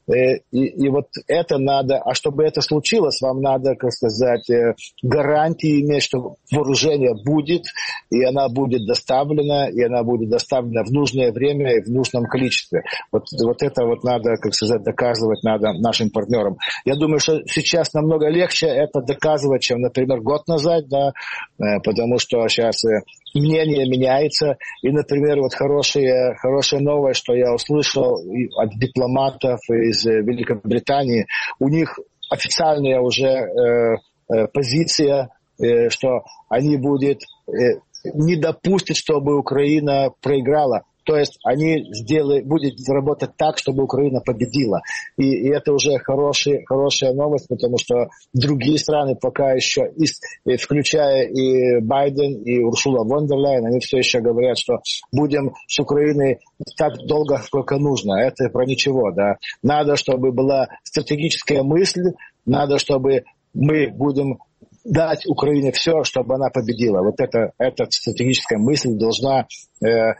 И, и вот это надо, а чтобы это случилось, вам надо, как сказать, гарантии иметь, что вооружение будет, и она будет доставлена, и она будет доставлена в нужное время и в нужном количестве. Вот, вот это вот надо, как сказать, доказывать надо нашим партнерам. Я думаю, что сейчас намного легче это доказывать, чем, например, год назад, да, потому что сейчас мнение меняется. И, например, вот хорошая, хорошая новость, что я услышал от дипломатов из Великобритании, у них официальная уже э, э, позиция, э, что они будут э, не допустить, чтобы Украина проиграла. То есть они сделают, будут работать так, чтобы Украина победила. И, и это уже хороший, хорошая новость, потому что другие страны пока еще, и, включая и Байден, и Урсула фон дер Ляйен, они все еще говорят, что будем с Украиной так долго, сколько нужно. Это про ничего, да. Надо, чтобы была стратегическая мысль, надо, чтобы мы будем дать Украине все, чтобы она победила. Вот это, эта стратегическая мысль должна э, э,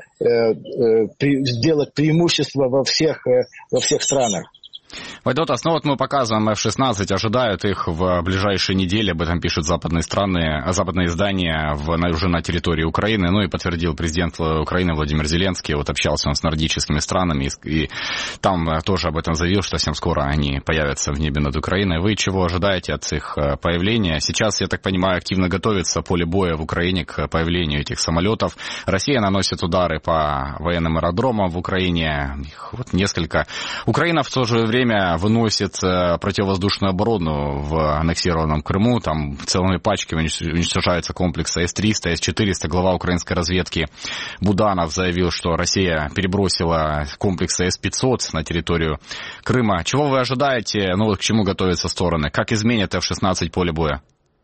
э, при, сделать преимущество во всех, э, во всех странах. Вайдотас, ну вот мы показываем эф шестнадцать, ожидают их в ближайшие недели, об этом пишут западные страны, западные издания в, на, уже на территории Украины, ну и подтвердил президент Украины Владимир Зеленский, вот общался он с нордическими странами, и, и там тоже об этом заявил, что совсем скоро они появятся в небе над Украиной. Вы чего ожидаете от их появления? Сейчас, я так понимаю, активно готовится поле боя в Украине к появлению этих самолетов. Россия наносит удары по военным аэродромам в Украине, их вот несколько. Украина в то же время выносит противовоздушную оборону в аннексированном Крыму. Там целыми пачками уничтожаются комплексы эс триста, эс четыреста. Глава украинской разведки Буданов заявил, что Россия перебросила комплексы эс пятьсот на территорию Крыма. Чего вы ожидаете? Ну, к чему готовятся стороны? Как изменит эф шестнадцать поле боя?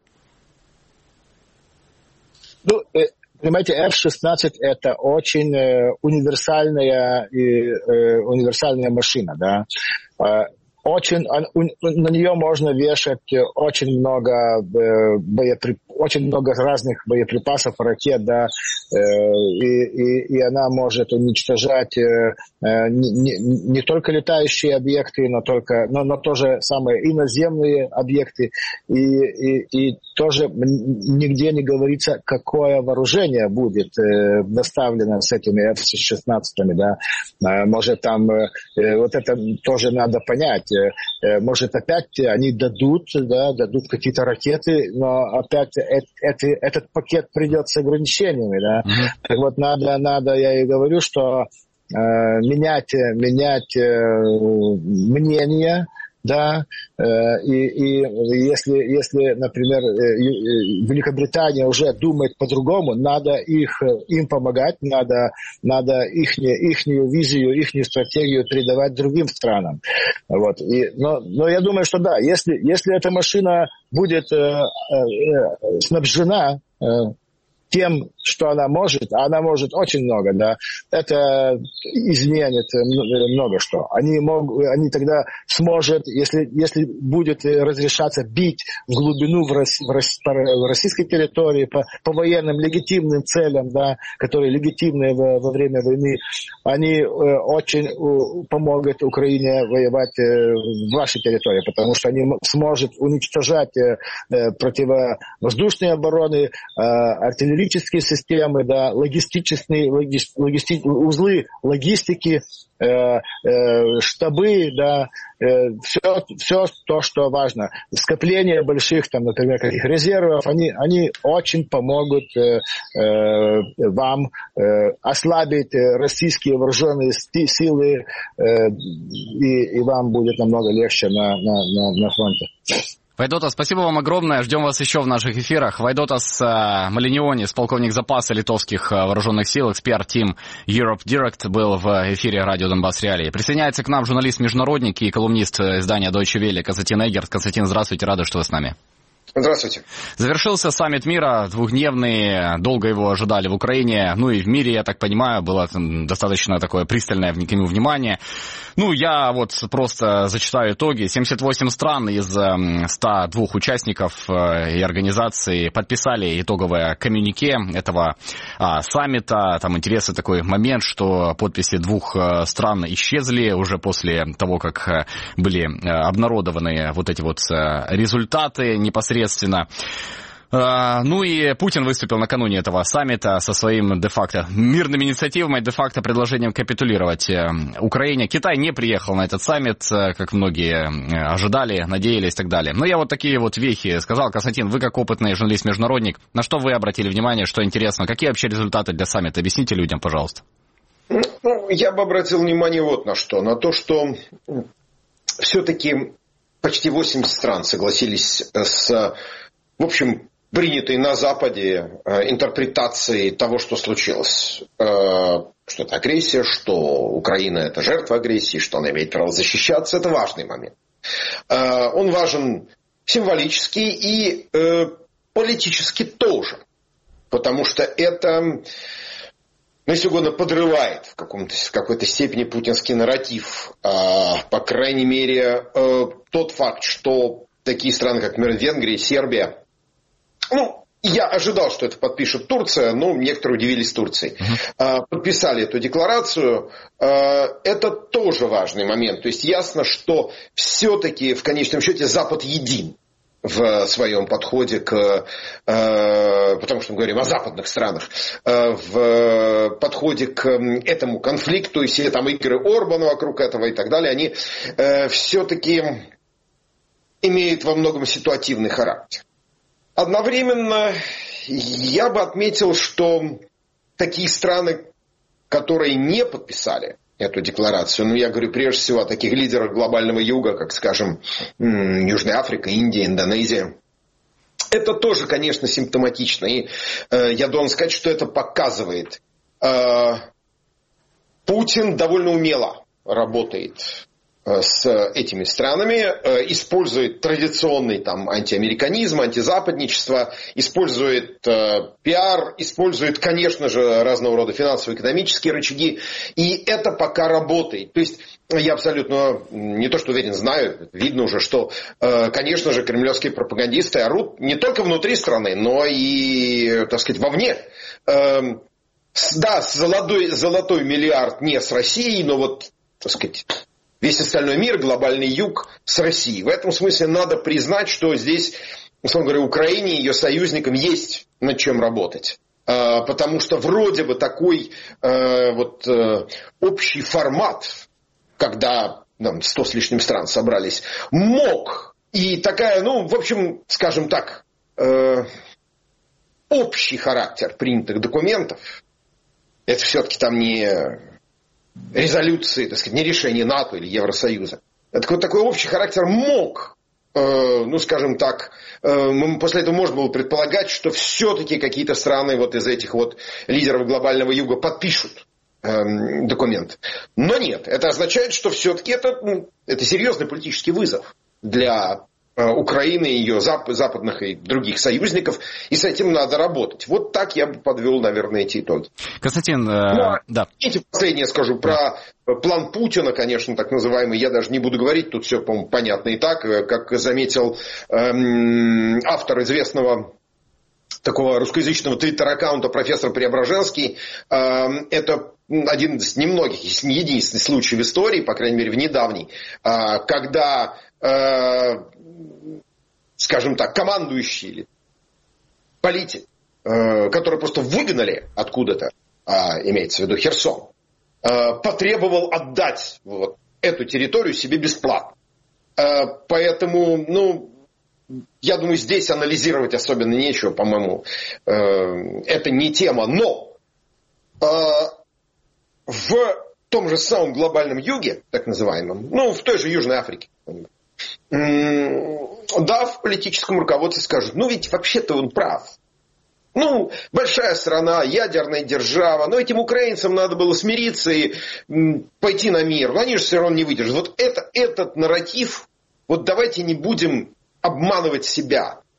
Ну, понимаете, эф шестнадцать это очень э, универсальная, и, э, универсальная машина, да. Очень, на нее можно вешать очень много, боеприп... очень много разных боеприпасов, ракет, да, и, и, и она может уничтожать не, не только летающие объекты, но, только, но, но тоже самые и наземные объекты, и, и, и тоже нигде не говорится, какое вооружение будет доставлено с этими эф шестнадцать, да. Может, там вот это тоже надо понять. Может, опять они дадут, да, дадут какие-то ракеты, но опять это, это, этот пакет придет с ограничениями, да. Mm-hmm. Так вот, надо, надо, я и говорю, что э, менять, менять э, мнение, да, и, и если, если, например, Великобритания уже думает по-другому, надо их, им помогать, надо, надо ихнюю, ихнюю визию, ихнюю стратегию передавать другим странам. Вот. И, но, но я думаю, что да, если, если эта машина будет э, э, снабжена э, тем, что она может, а она может очень много, да, это изменит много что. Они, могут, они тогда сможет, если, если будет разрешаться бить в глубину в, Росси, в, Росси, в российской территории по, по военным легитимным целям, да, которые легитимны во, во время войны, они э, очень э, помогут Украине воевать э, в вашей территории, потому что они смогут уничтожать э, противовоздушные обороны, э, артиллерийские системы, да, логистические логи, логисти, узлы логистики, э, э, штабы, да, э, все, все то, что важно. Скопление больших, там, например, каких резервов, они, они очень помогут э, э, вам э, ослабить российские вооруженные силы, э, и, и вам будет намного легче на, на, на, на фронте. Вайдотас, спасибо вам огромное. Ждем вас еще в наших эфирах. Вайдотас Малинионис, полковник запаса литовских вооруженных сил, эксперт Team Europe Direct, был в эфире радио Донбасс Реалии. Присоединяется к нам журналист-международник и колумнист издания Deutsche Welle Константин Эггерт. Константин, здравствуйте, рады, что вы с нами. Здравствуйте. Завершился саммит мира, двухдневный, долго его ожидали в Украине, ну и в мире, я так понимаю, было достаточно такое пристальное к нему внимание. Ну, я вот просто зачитаю итоги. семьдесят восемь стран из ста двух участников и организаций подписали итоговое коммюнике этого а, саммита. Там интересный такой момент, что подписи двух стран исчезли уже после того, как были обнародованы вот эти вот результаты непосредственно. Ну и Путин выступил накануне этого саммита со своим де-факто мирными инициативами, де-факто предложением капитулировать Украине. Китай не приехал на этот саммит, как многие ожидали, надеялись и так далее. Но я вот такие вот вехи сказал. Константин, вы как опытный журналист-международник, на что вы обратили внимание, что интересно? Какие вообще результаты для саммита? Объясните людям, пожалуйста. Ну, я бы обратил внимание вот на что. На то, что все-таки почти восемьдесят стран согласились с, в общем, принятой на Западе интерпретацией того, что случилось. Что это агрессия, что Украина это жертва агрессии, что она имеет право защищаться. Это важный момент. Он важен символически и политически тоже. Потому что это, ну, если угодно, подрывает в, каком-то, в какой-то степени путинский нарратив. По крайней мере, тот факт, что такие страны, как, например, Венгрия, Сербия, ну, я ожидал, что это подпишет Турция, но некоторые удивились Турцией. Uh-huh. Подписали эту декларацию. Это тоже важный момент. То есть ясно, что все-таки в конечном счете Запад един в своем подходе к, потому что мы говорим о западных странах, в подходе к этому конфликту, и все там игры Орбана вокруг этого и так далее, они все-таки имеют во многом ситуативный характер. Одновременно я бы отметил, что такие страны, которые не подписали эту декларацию, ну я говорю прежде всего о таких лидерах глобального юга, как, скажем, Южная Африка, Индия, Индонезия, это тоже, конечно, симптоматично. И э, я должен сказать, что это показывает. Э, Путин довольно умело работает с этими странами, использует традиционный там антиамериканизм, антизападничество, использует э, пиар, использует, конечно же, разного рода финансово-экономические рычаги, и это пока работает. То есть я абсолютно не то что уверен, знаю, видно уже, что, э, конечно же, кремлевские пропагандисты орут не только внутри страны, но и, так сказать, вовне. Э, да, золотой, золотой миллиард не с Россией, но вот, так сказать, весь остальной мир, глобальный юг с Россией. В этом смысле надо признать, что здесь, условно говоря, Украине и ее союзникам есть над чем работать. Потому что вроде бы такой вот общий формат, когда там, сто с лишним стран собрались, мог. И такая, ну, в общем, скажем так, общий характер принятых документов, это все-таки там не резолюции, так сказать, не решения НАТО или Евросоюза. Такой, такой общий характер мог, э, ну, скажем так, э, после этого можно было предполагать, что все-таки какие-то страны вот из этих вот лидеров глобального юга подпишут э, документ. Но нет, это означает, что все-таки это, ну, это серьезный политический вызов для Украины, ее зап- западных и других союзников, и с этим надо работать. Вот так я бы подвел, наверное, эти итоги. Константин, э, ну, да. Эти последнее скажу про план Путина, конечно, так называемый, я даже не буду говорить, тут все, по-моему, понятно и так, как заметил эм, автор известного такого русскоязычного твиттер-аккаунта профессор Преображенский, эм, это один из немногих, если не единственный случай в истории, по крайней мере, в недавней, э, когда э, скажем так, командующий или политик, э, который просто выгнали откуда-то, э, имеется в виду Херсон, э, потребовал отдать вот эту территорию себе бесплатно. Э, поэтому, ну, я думаю, здесь анализировать особенно нечего, по-моему, э, это не тема. Но э, в том же самом глобальном юге, так называемом, ну, в той же Южной Африке, да, в политическом руководстве скажут, ну ведь вообще-то он прав. Ну, большая страна, ядерная держава, но этим украинцам надо было смириться и пойти на мир. Но они же все равно не выдержат. Вот это, этот нарратив, вот давайте не будем обманывать себя.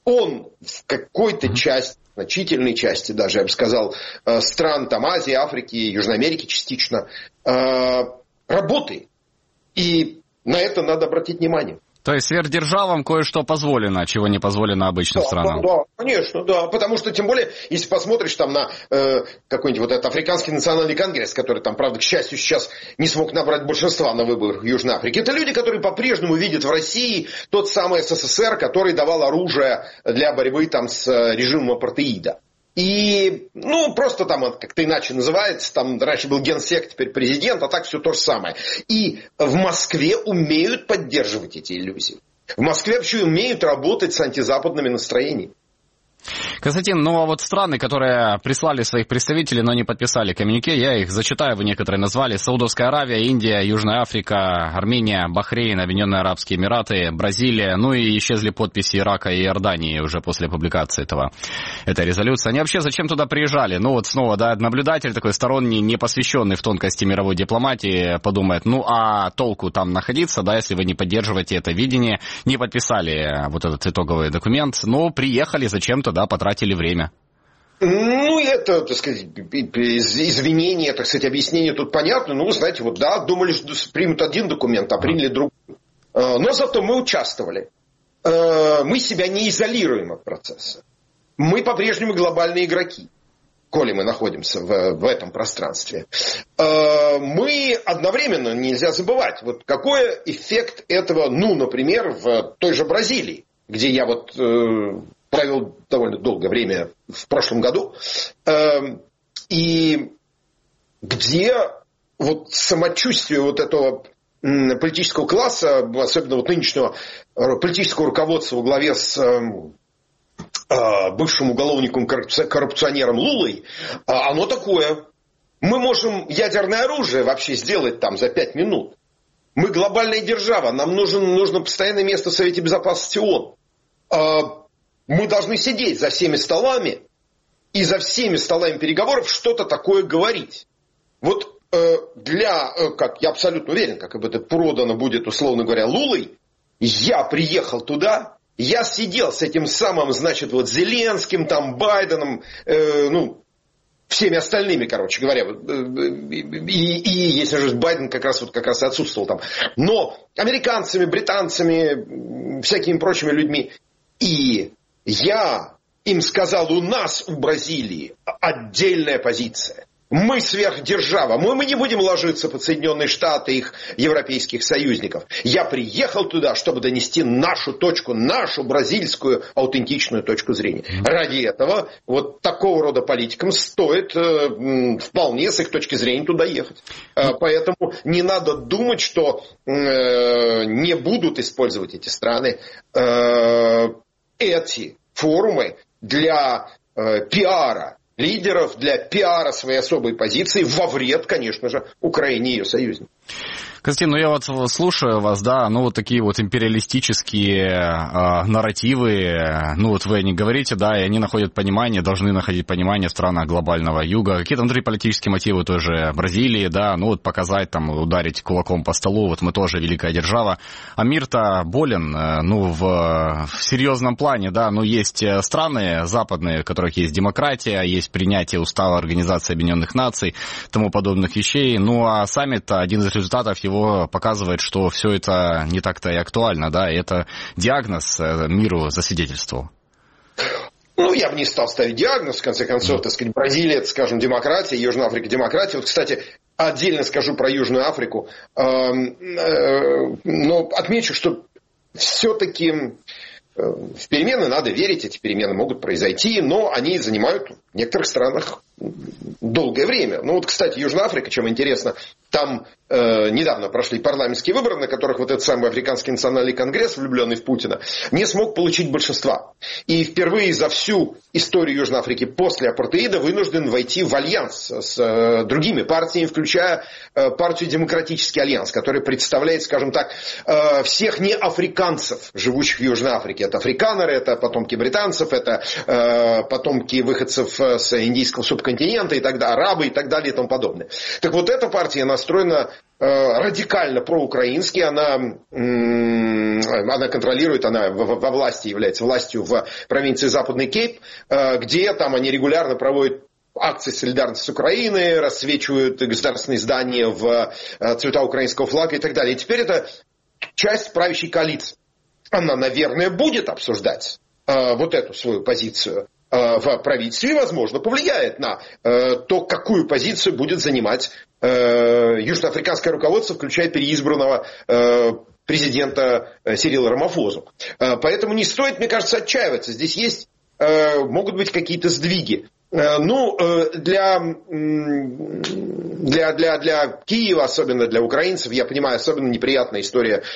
он в какой-то части, значительной части даже, я бы сказал, стран там Азии, Африки, Южной Америки частично, работает. И на это надо обратить внимание. То есть сверхдержавам кое-что позволено, чего не позволено обычным да, странам. Да, да, конечно, да. Потому что, тем более, если посмотришь там на э, какой-нибудь вот этот Африканский национальный конгресс, который там, правда, к счастью, сейчас не смог набрать большинства на выборах в Южной Африке, это люди, которые по-прежнему видят в России тот самый СССР, который давал оружие для борьбы там с режимом апартеида. И, ну, просто там это как-то иначе называется, там раньше был генсек, теперь президент, а так все то же самое. И в Москве умеют поддерживать эти иллюзии. В Москве вообще умеют работать с антизападными настроениями. Константин, ну а вот страны, которые прислали своих представителей, но не подписали коммюнике, я их зачитаю, вы некоторые назвали: Саудовская Аравия, Индия, Южная Африка, Армения, Бахрейн, Объединенные Арабские Эмираты, Бразилия, ну и исчезли подписи Ирака и Иордании уже после публикации этого, этой резолюции. Они вообще зачем туда приезжали? Ну вот снова, да, наблюдатель такой сторонний, не посвященный в тонкости мировой дипломатии, подумает, ну а толку там находиться, да, если вы не поддерживаете это видение, не подписали вот этот итоговый документ, но приехали зачем-то, да, потратили время. Ну, это, так сказать, извинения, так сказать, объяснение тут понятно. Ну, вы знаете, вот, да, думали, что примут один документ, а приняли другой. Но зато мы участвовали. Мы себя не изолируем от процесса. Мы по-прежнему глобальные игроки, коли мы находимся в, в этом пространстве. Мы одновременно, нельзя забывать, вот какой эффект этого, ну, например, в той же Бразилии, где я вот провел довольно долгое время в прошлом году, и где вот самочувствие вот этого политического класса, особенно вот нынешнего политического руководства во главе с бывшим уголовником-коррупционером Лулой, оно такое. Мы можем ядерное оружие вообще сделать там за пять минут. Мы глобальная держава, нам нужен, нужно постоянное место в Совете Безопасности ООН. Мы должны сидеть за всеми столами и за всеми столами переговоров что-то такое говорить. Вот э, для, э, как я абсолютно уверен, как это продано будет, условно говоря, Лулой, я приехал туда, я сидел с этим самым, значит, вот Зеленским, там, Байденом, э, ну, всеми остальными, короче говоря, и, и если же Байден как раз, вот, как раз отсутствовал там, но американцами, британцами, всякими прочими людьми. И я им сказал, у нас, у Бразилии, отдельная позиция. Мы сверхдержава, мы, мы не будем ложиться под Соединенные Штаты и их европейских союзников. Я приехал туда, чтобы донести нашу точку, нашу бразильскую аутентичную точку зрения. Ради этого вот такого рода политикам стоит э, вполне с их точки зрения туда ехать. Э, поэтому не надо думать, что э, не будут использовать эти страны э, эти форумы для э, пиара лидеров, для пиара своей особой позиции во вред, конечно же, Украине и ее союзникам. Константин, ну я вот слушаю вас, да, ну вот такие вот империалистические э, нарративы, ну вот вы не говорите, да, и они находят понимание, должны находить понимание в странах глобального юга. Какие-то внутриполитические мотивы тоже Бразилии, да, ну вот показать, там, ударить кулаком по столу, вот мы тоже великая держава. А мир-то болен, э, ну в, в серьезном плане, да, ну есть страны западные, в которых есть демократия, есть принятие устава Организации Объединенных Наций, тому подобных вещей, ну а саммит, один из результатов его показывает, что все это не так-то и актуально, да, и это диагноз миру засвидетельствовал. Ну, я бы не стал ставить диагноз, в конце концов, так сказать, Бразилия, это, скажем, демократия, Южная Африка демократия. Вот, кстати, отдельно скажу про Южную Африку, но отмечу, что все-таки в перемены надо верить, эти перемены могут произойти, но они занимают в некоторых странах долгое время. Ну вот, кстати, Южная Африка, чем интересно, там э, недавно прошли парламентские выборы, на которых вот этот самый Африканский национальный конгресс, влюбленный в Путина, не смог получить большинства. И впервые за всю историю Южной Африки после апартеида вынужден войти в альянс с э, другими партиями, включая э, партию Демократический альянс, который представляет, скажем так, э, всех неафриканцев, живущих в Южной Африке. Это африканеры, это потомки британцев, это э, потомки выходцев с индийского субконтинента, и тогда арабы и так далее и тому подобное. Так вот, эта партия настроена э, радикально проукраински, она м- она контролирует, она во власти является властью в провинции Западный Кейп, где там они регулярно проводят акции солидарности с Украиной, расцвечивают государственные здания в цвета украинского флага и так далее. И теперь это часть правящей коалиции. Она, наверное, будет обсуждать вот эту свою позицию в правительстве и, возможно, повлияет на то, какую позицию будет занимать южноафриканское руководство, включая переизбранного президента Сирила Рамафозу. Поэтому не стоит, мне кажется, отчаиваться. Здесь есть, могут быть какие-то сдвиги. Ну, для, для, для, для Киева, особенно для украинцев, я понимаю, особенно неприятная история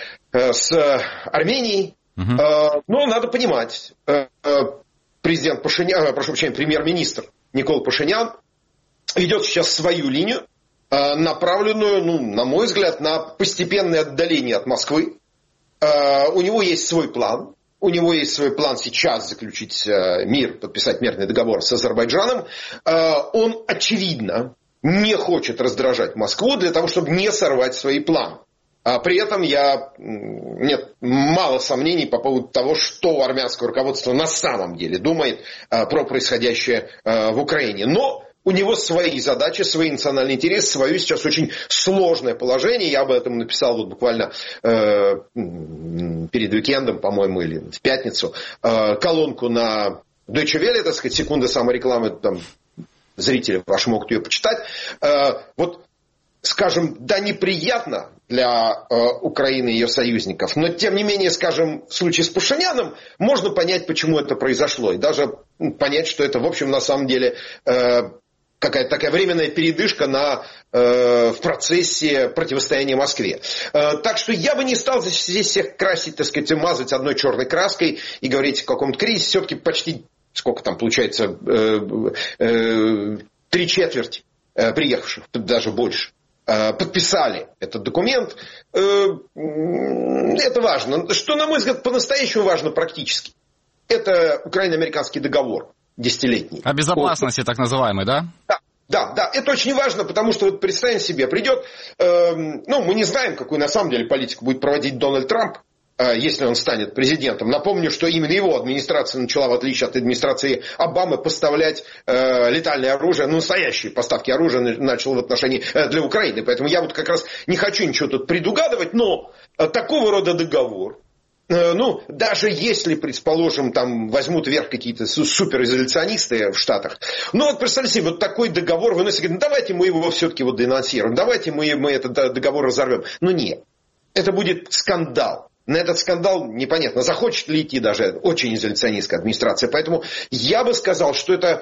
с Арменией. Uh-huh. Но надо понимать, президент Пашинян, прошу прощения, премьер-министр Никол Пашинян ведет сейчас свою линию, направленную, ну, на мой взгляд, на постепенное отдаление от Москвы. У него есть свой план. У него есть свой план сейчас заключить мир, подписать мирный договор с Азербайджаном. Он, очевидно, не хочет раздражать Москву для того, чтобы не сорвать свои планы. А при этом я, нет мало сомнений по поводу того, что армянское руководство на самом деле думает про происходящее в Украине. Но у него свои задачи, свои национальные интересы, свое сейчас очень сложное положение. Я об этом написал вот буквально э, перед уикендом, по-моему, или в пятницу, э, колонку на Deutsche Welle, так сказать, секунда саморекламы, там зрители ваши могут ее почитать. Э, вот, скажем, да, неприятно для э, Украины и ее союзников, но тем не менее, скажем, в случае с Пашиняном можно понять, почему это произошло, и даже понять, что это, в общем, на самом деле э, какая-то такая временная передышка на, э, в процессе противостояния Москве. Э, так что я бы не стал здесь всех красить, так сказать, мазать одной черной краской и говорить о каком-то кризисе. Все-таки почти, сколько там получается, э, э, три четверти э, приехавших, даже больше, э, подписали этот документ. Э, это важно. Что, на мой взгляд, по-настоящему важно практически. Это украино-американский договор. Десятилетний. О безопасности, так называемой, да? Да, да, да. Это очень важно, потому что вот представим себе, придет, э, ну, мы не знаем, какую на самом деле политику будет проводить Дональд Трамп, э, если он станет президентом. Напомню, что именно его администрация начала, в отличие от администрации Обамы, поставлять э, летальное оружие, ну, настоящие поставки оружия начал в отношении э, для Украины. Поэтому я вот как раз не хочу ничего тут предугадывать, но э, такого рода договор, ну, даже если, предположим, там возьмут вверх какие-то суперизоляционисты в Штатах, ну, вот представьте себе, вот такой договор выносит, говорит, ну, давайте мы его все-таки вот денонсируем, давайте мы, мы этот договор разорвем. Но нет, это будет скандал. На этот скандал непонятно, захочет ли идти даже очень изоляционистская администрация. Поэтому я бы сказал, что это,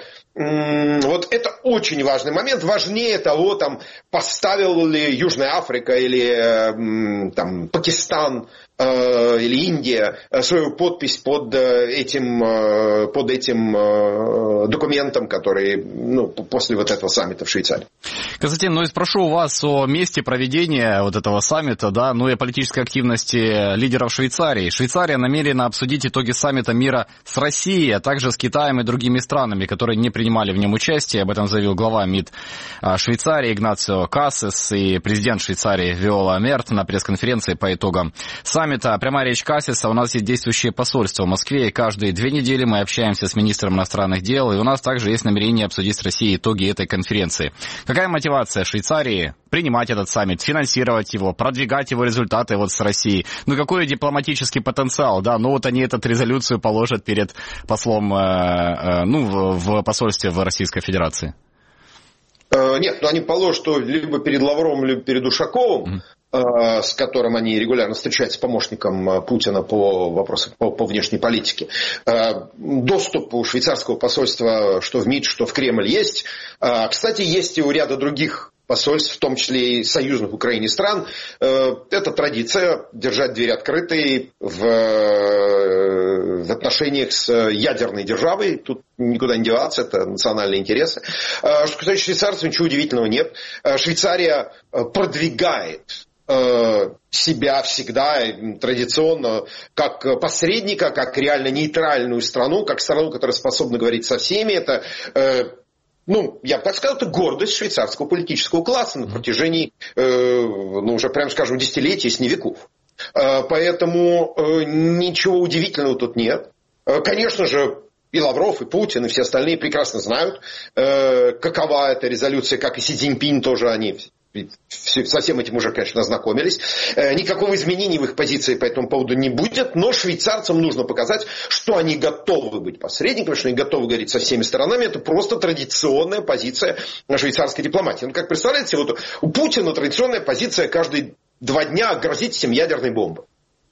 вот это очень важный момент. Важнее того, там, поставил ли Южная Африка или там, Пакистан э, или Индия свою подпись под этим, э, под этим э, документом, который ну, после вот этого саммита в Швейцарии. Константин, ну и спрошу у вас о месте проведения вот этого саммита, да, ну и о политической активности лидеров Швейцарии. Швейцария намерена обсудить итоги саммита мира с Россией, а также с Китаем и другими странами, которые не принимали в нем участие. Об этом заявил глава МИД Швейцарии Игнацио Кассес и президент Швейцарии Виола Амерт на пресс-конференции по итогам саммита. Прямая речь Кассеса: у нас есть действующее посольство в Москве, и каждые две недели мы общаемся с министром иностранных дел, и у нас также есть намерение обсудить с Россией итоги этой конференции. Какая мотивация Швейцарии принимать этот саммит, финансировать его, продвигать его результаты вот с Россией? Ну, какой дипломатический потенциал, да? Ну, вот они эту резолюцию положат перед послом, э, э, ну, в, в посольстве в Российской Федерации. Нет, ну они положат либо перед Лавровым, либо перед Ушаковым, mm. с которым они регулярно встречаются, с помощником Путина по вопросам по, по внешней политике. Доступ у швейцарского посольства что в МИД, что в Кремль есть. Кстати, есть и у ряда других посольств, в том числе и союзных Украине стран. Это традиция держать дверь открытой в, в отношениях с ядерной державой. Тут никуда не деваться, это национальные интересы. Что касается швейцарцев, ничего удивительного нет. Швейцария продвигает себя всегда традиционно как посредника, как реально нейтральную страну, как страну, которая способна говорить со всеми. Это Ну, я бы так сказал, это гордость швейцарского политического класса на протяжении, э, ну, уже, прям скажем, десятилетий, если не веков. Поэтому ничего удивительного тут нет. Конечно же, и Лавров, и Путин, и все остальные прекрасно знают, какова эта резолюция, как и Си Цзиньпин тоже, они со всем этим уже, конечно, ознакомились. Никакого изменения в их позиции по этому поводу не будет, но швейцарцам нужно показать, что они готовы быть посредниками, что они готовы говорить со всеми сторонами. Это просто традиционная позиция швейцарской дипломатии. Ну, как представляете, вот у Путина традиционная позиция каждые два дня грозить всем ядерной бомбой.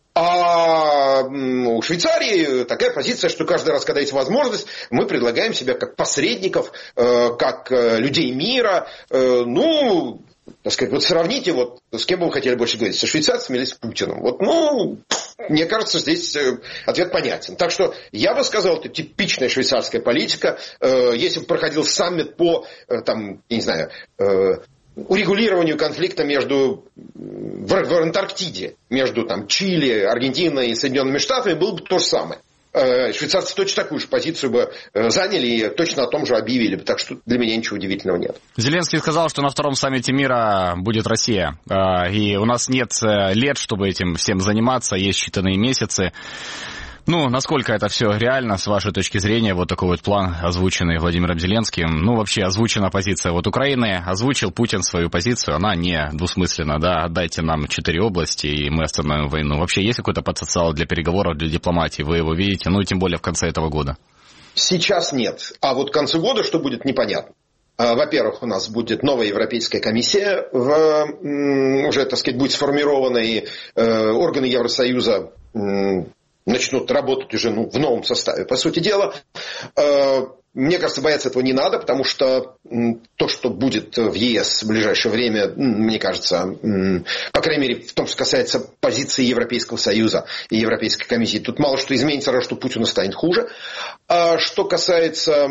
А у Швейцарии такая позиция, что каждый раз, когда есть возможность, мы предлагаем себя как посредников, как людей мира. Ну, так сказать, вот сравните, вот, с кем бы вы хотели больше говорить, со швейцарцами или с Путиным. Вот, ну, мне кажется, здесь ответ понятен. Так что я бы сказал, это типичная швейцарская политика. Если бы проходил саммит по, там, я не знаю, урегулированию конфликта между, в, в Антарктиде, между там, Чили, Аргентиной и Соединенными Штатами, было бы то же самое. Швейцарцы точно такую же позицию бы заняли и точно о том же объявили бы. Так что для меня ничего удивительного нет. Зеленский сказал, что на втором саммите мира будет Россия. И у нас нет лет, чтобы этим всем заниматься, есть считанные месяцы. Ну, насколько это все реально, с вашей точки зрения, вот такой вот план, озвученный Владимиром Зеленским? Ну, вообще, озвучена позиция вот Украины, озвучил Путин свою позицию, она не двусмысленна, да, отдайте нам четыре области, и мы остановим войну. Вообще, есть какой-то потенциал для переговоров, для дипломатии, вы его видите, ну, и тем более в конце этого года? Сейчас нет, а вот к концу года что будет, непонятно. Во-первых, у нас будет новая Европейская комиссия, в, уже, так сказать, будет сформирована, и э, органы Евросоюза э, начнут работать уже ну, в новом составе, по сути дела. Мне кажется, бояться этого не надо, потому что то, что будет в ЕС в ближайшее время, мне кажется, по крайней мере, в том, что касается позиции Европейского Союза и Европейской комиссии, тут мало что изменится, раз что Путину станет хуже. А что касается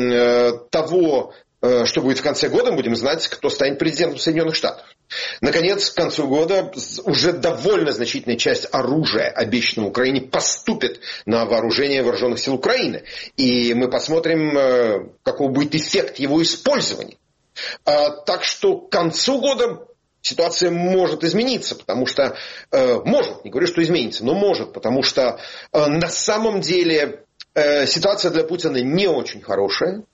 того, что будет в конце года, мы будем знать, кто станет президентом Соединенных Штатов. Наконец, к концу года уже довольно значительная часть оружия, обещанного Украине, поступит на вооружение вооруженных сил Украины. И мы посмотрим, каков будет эффект его использования. Так что к концу года ситуация может измениться, потому что... Может, не говорю, что изменится, но может, потому что на самом деле ситуация для Путина не очень хорошая.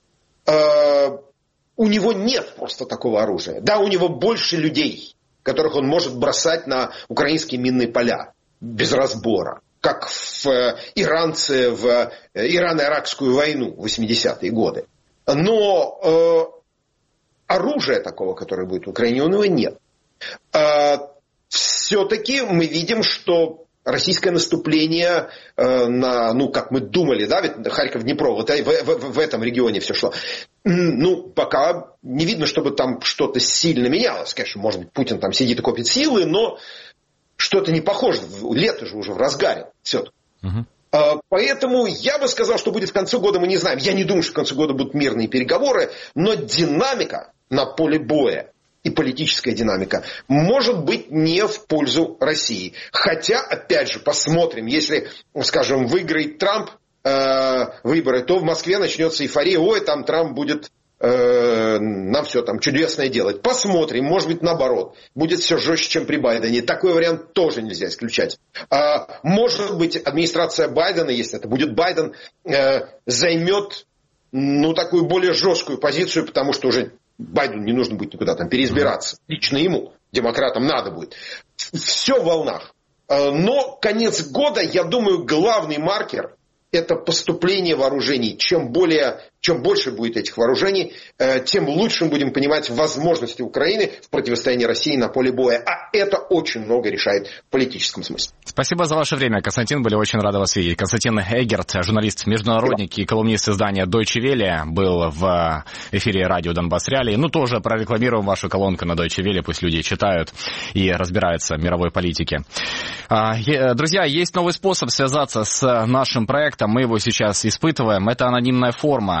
У него нет просто такого оружия. Да, у него больше людей, которых он может бросать на украинские минные поля без разбора. Как в иранцы в Ирано-Иракскую войну в восьмидесятые годы. Но э, оружия такого, которое будет в Украине, у него нет. Э, все-таки мы видим, что российское наступление э, на, ну, как мы думали, да, ведь Харьков-Днепро, вот в, в, в этом регионе все шло. Ну, пока не видно, чтобы там что-то сильно менялось. Конечно, может быть, Путин там сидит и копит силы, но что-то не похоже. Лето же уже в разгаре. Все-таки. Uh-huh. А, поэтому я бы сказал, что будет к концу года, мы не знаем. Я не думаю, что к концу года будут мирные переговоры, но динамика на поле боя и политическая динамика может быть не в пользу России. Хотя, опять же, посмотрим, если, скажем, выиграет Трамп э, выборы, то в Москве начнется эйфория, ой, там Трамп будет э, нам все там чудесное делать. Посмотрим, может быть, наоборот, будет все жестче, чем при Байдене. Такой вариант тоже нельзя исключать. А, может быть, администрация Байдена, если это будет Байден, э, займет ну, такую более жесткую позицию, потому что уже Байдену не нужно будет никуда там переизбираться. Лично ему, демократам, надо будет. Все в волнах. Но конец года, я думаю, главный маркер – это поступление вооружений. Чем, более, чем больше будет этих вооружений, тем лучше мы будем понимать возможности Украины в противостоянии России на поле боя. А это очень много решает в политическом смысле. Спасибо за ваше время, Константин. Были очень рады вас видеть. Константин Эггерт, журналист-международник и колумнист издания Deutsche Welle, был в эфире радио Донбасс Реалии. Ну, тоже прорекламируем вашу колонку на Deutsche Welle. Пусть люди читают и разбираются в мировой политике. Друзья, есть новый способ связаться с нашим проектом. Мы его сейчас испытываем. Это анонимная форма.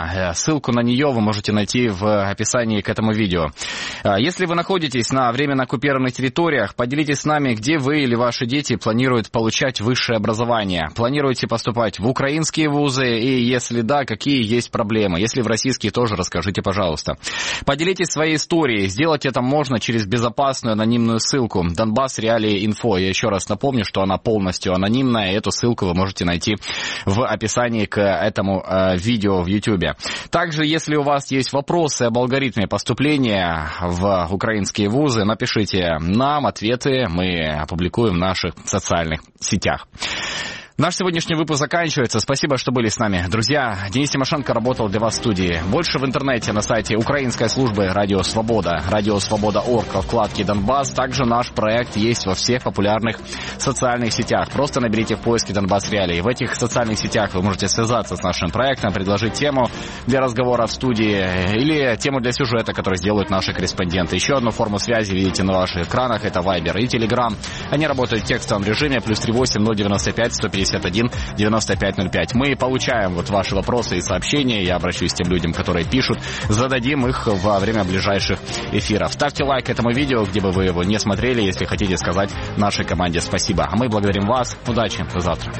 программа. Ссылку на нее вы можете найти в описании к этому видео. Если вы находитесь на временно оккупированных территориях, поделитесь с нами, где вы или ваши дети планируют получать высшее образование. Планируете поступать в украинские вузы? И если да, какие есть проблемы? Если в российские, тоже расскажите, пожалуйста. Поделитесь своей историей. Сделать это можно через безопасную анонимную ссылку Донбасс Реалии Инфо. Я еще раз напомню, что она полностью анонимная. Эту ссылку вы можете найти в описании к этому э, видео в YouTube. Также, если у вас есть вопросы об алгоритме поступления в украинские вузы, напишите нам ответы, мы опубликуем в наших социальных сетях. Наш сегодняшний выпуск заканчивается. Спасибо, что были с нами. Друзья, Денис Тимошенко работал для вас в студии. Больше в интернете на сайте украинской службы Радио Свобода, Радио Свобода точка орг, во вкладке Донбасс. Также наш проект есть во всех популярных социальных сетях. Просто наберите в поиске Донбасс Реалии. В этих социальных сетях вы можете связаться с нашим проектом, предложить тему для разговора в студии или тему для сюжета, который сделают наши корреспонденты. Еще одну форму связи видите на ваших экранах. Это Viber и Telegram. Они работают в текстовом режиме. Плюс три восемь ноль девяносто пять сто пятьдесят один девяносто пять ноль пять. Мы получаем вот ваши вопросы и сообщения. Я обращусь к тем людям, которые пишут. Зададим их во время ближайших эфиров. Ставьте лайк этому видео, где бы вы его не смотрели, если хотите сказать нашей команде спасибо. А мы благодарим вас. Удачи. До завтра.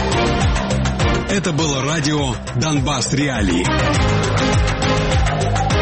Это было радио «Донбасс Реалии».